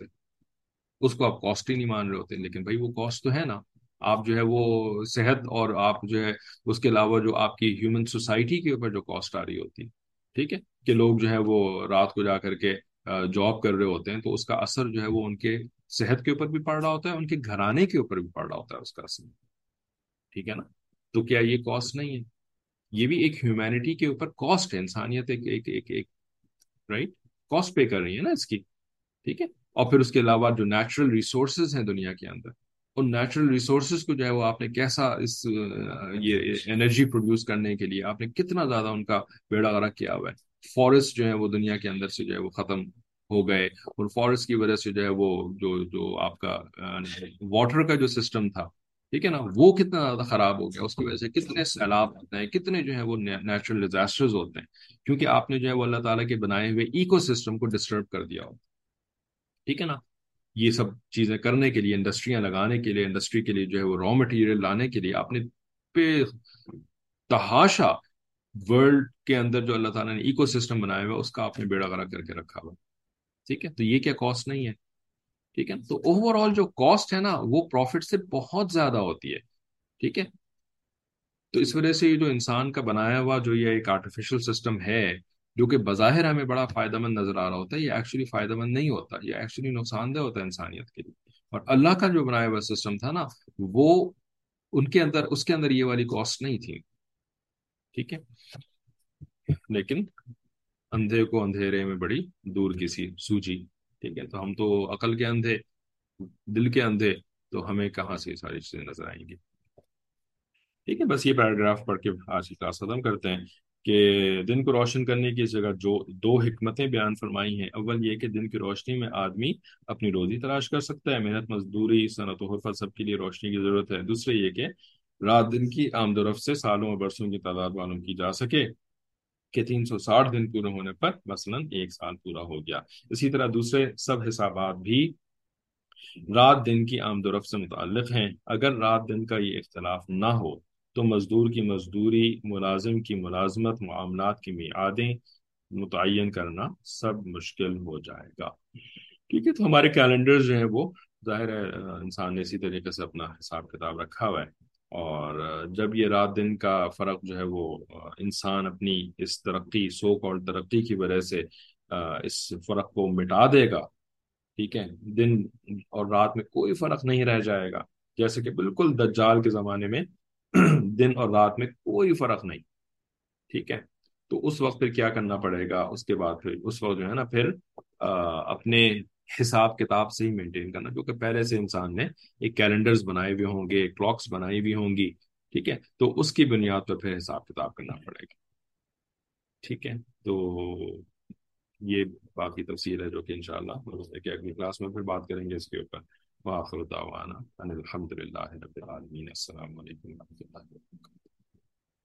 اس کو آپ کاسٹ ہی نہیں مان رہے ہوتے. لیکن بھائی وہ کاسٹ تو ہے نا. آپ جو ہے وہ صحت اور آپ جو ہے اس کے علاوہ جو آپ کی ہیومن سوسائٹی کے اوپر جو کاسٹ آ رہی ہوتی ہے. ٹھیک ہے. کہ لوگ جو ہے وہ رات کو جا کر کے جاب کر رہے ہوتے ہیں، تو اس کا اثر جو ہے وہ ان کے صحت کے اوپر بھی پڑ رہا ہوتا ہے، ان کے گھرانے کے اوپر بھی پڑ رہا ہوتا ہے اس کا اثر. ٹھیک ہے نا. تو کیا یہ کاسٹ نہیں ہے؟ یہ بھی ایک ہیومینٹی کے اوپر کاسٹ ہے. انسانیت ایک ایک ایک ایک رائٹ کاسٹ پے کر رہی ہے نا اس کی. ٹھیک ہے. اور پھر اس کے علاوہ جو نیچرل ریسورسز ہیں دنیا کے اندر، ان نیچرل ریسورسز کو جو ہے وہ آپ نے کیسا اس آ، یہ انرجی پروڈیوس کرنے کے لیے آپ نے کتنا زیادہ ان کا بیڑا غرق کیا ہوا ہے. فارسٹ جو ہے وہ دنیا کے اندر سے جو ہے وہ ختم ہو گئے، اور فارسٹ کی وجہ سے جو ہے وہ جو جو آپ کا واٹر کا جو سسٹم تھا، ٹھیک ہے نا، وہ کتنا زیادہ خراب ہو گیا. اس کی وجہ سے کتنے سیلاب ہوتے ہیں، کتنے جو ہے وہ نیچرل ڈیزاسٹرز ہوتے ہیں، کیونکہ آپ نے جو ہے وہ اللہ تعالیٰ کے بنائے ہوئے ایکو سسٹم کو ڈسٹرب کر دیا ہو. ٹھیک ہے نا. یہ سب چیزیں کرنے کے لیے، انڈسٹریاں لگانے کے لیے، انڈسٹری کے لیے جو ہے وہ را مٹیریل لانے کے لیے آپ نے بے تحاشا ورلڈ کے اندر جو اللہ تعالیٰ نے ایکو سسٹم بنایا ہوا ہے اس کا آپ نے بیڑا غرق کر کے رکھا ہوا. ٹھیک ہے. تو یہ کیا کاسٹ نہیں ہے؟ ٹھیک ہے. تو اوور آل جو کاسٹ ہے نا وہ پروفٹ سے بہت زیادہ ہوتی ہے. ٹھیک ہے. تو اس وجہ سے یہ جو انسان کا بنایا ہوا جو یہ ایک آرٹیفیشل سسٹم ہے، جو کہ بظاہر ہمیں بڑا فائدہ مند نظر آ رہا ہوتا ہے، یہ ایکچولی فائدہ مند نہیں ہوتا، یہ ایکچولی نقصان دہ ہوتا ہے انسانیت کے لیے. اور اللہ کا جو بنایا ہوا سسٹم تھا نا، وہ ان کے اندر اس کے اندر یہ والی کاسٹ نہیں تھی. ٹھیک ہے. لیکن اندھے کو اندھیرے میں بڑی دور کسی سوجی. ٹھیک ہے. تو ہم تو عقل کے اندھے، دل کے اندھے، تو ہمیں کہاں سے یہ ساری چیزیں نظر آئیں گی. ٹھیک ہے. بس یہ پیراگراف پڑھ کے آج کی کلاس ختم کرتے ہیں کہ دن کو روشن کرنے کی جگہ جو دو حکمتیں بیان فرمائی ہیں. اول یہ کہ دن کی روشنی میں آدمی اپنی روزی تلاش کر سکتا ہے، محنت مزدوری صنعت و حرفت سب کے لیے روشنی کی ضرورت ہے. دوسرے یہ کہ رات دن کی آمد و رفت سے سالوں اور برسوں کی تعداد معلوم کی جا سکے کہ تین سو ساٹھ دن پورے ہونے پر مثلا ایک سال پورا ہو گیا. اسی طرح دوسرے سب حسابات بھی رات دن کی آمد و رفت سے متعلق ہیں. اگر رات دن کا یہ اختلاف نہ ہو تو مزدور کی مزدوری، ملازم کی ملازمت، معاملات کی میعادیں متعین کرنا سب مشکل ہو جائے گا. ٹھیک ہے. تو ہمارے کیلنڈر جو ہیں وہ ظاہر ہے انسان نے اسی طریقے سے اپنا حساب کتاب رکھا ہوا ہے. اور جب یہ رات دن کا فرق جو ہے وہ انسان اپنی اس ترقی سو کال ترقی کی وجہ سے اس فرق کو مٹا دے گا، ٹھیک ہے، دن اور رات میں کوئی فرق نہیں رہ جائے گا، جیسے کہ بالکل دجال کے زمانے میں دن اور رات میں کوئی فرق نہیں، ٹھیک ہے، تو اس وقت پھر کیا کرنا پڑے گا؟ اس کے بعد پھر اس وقت جو ہے نا پھر آ، اپنے حساب کتاب سے ہی مینٹین کرنا، کیونکہ پہلے سے انسان نے ایک کیلنڈرز بنائے ہوئے ہوں گے، کلاکس بنائی ہوئی ہوں گی، ٹھیک ہے، تو اس کی بنیاد پر پھر حساب کتاب کرنا پڑے گا، ٹھیک ہے، تو یہ باقی تفصیل ہے جو کہ انشاءاللہ کہ اگلی کلاس میں پھر بات کریں گے اس کے اوپر۔ وآخر دعوانا ان الحمد للہ رب العالمین، السلام علیکم و رحمۃ اللہ۔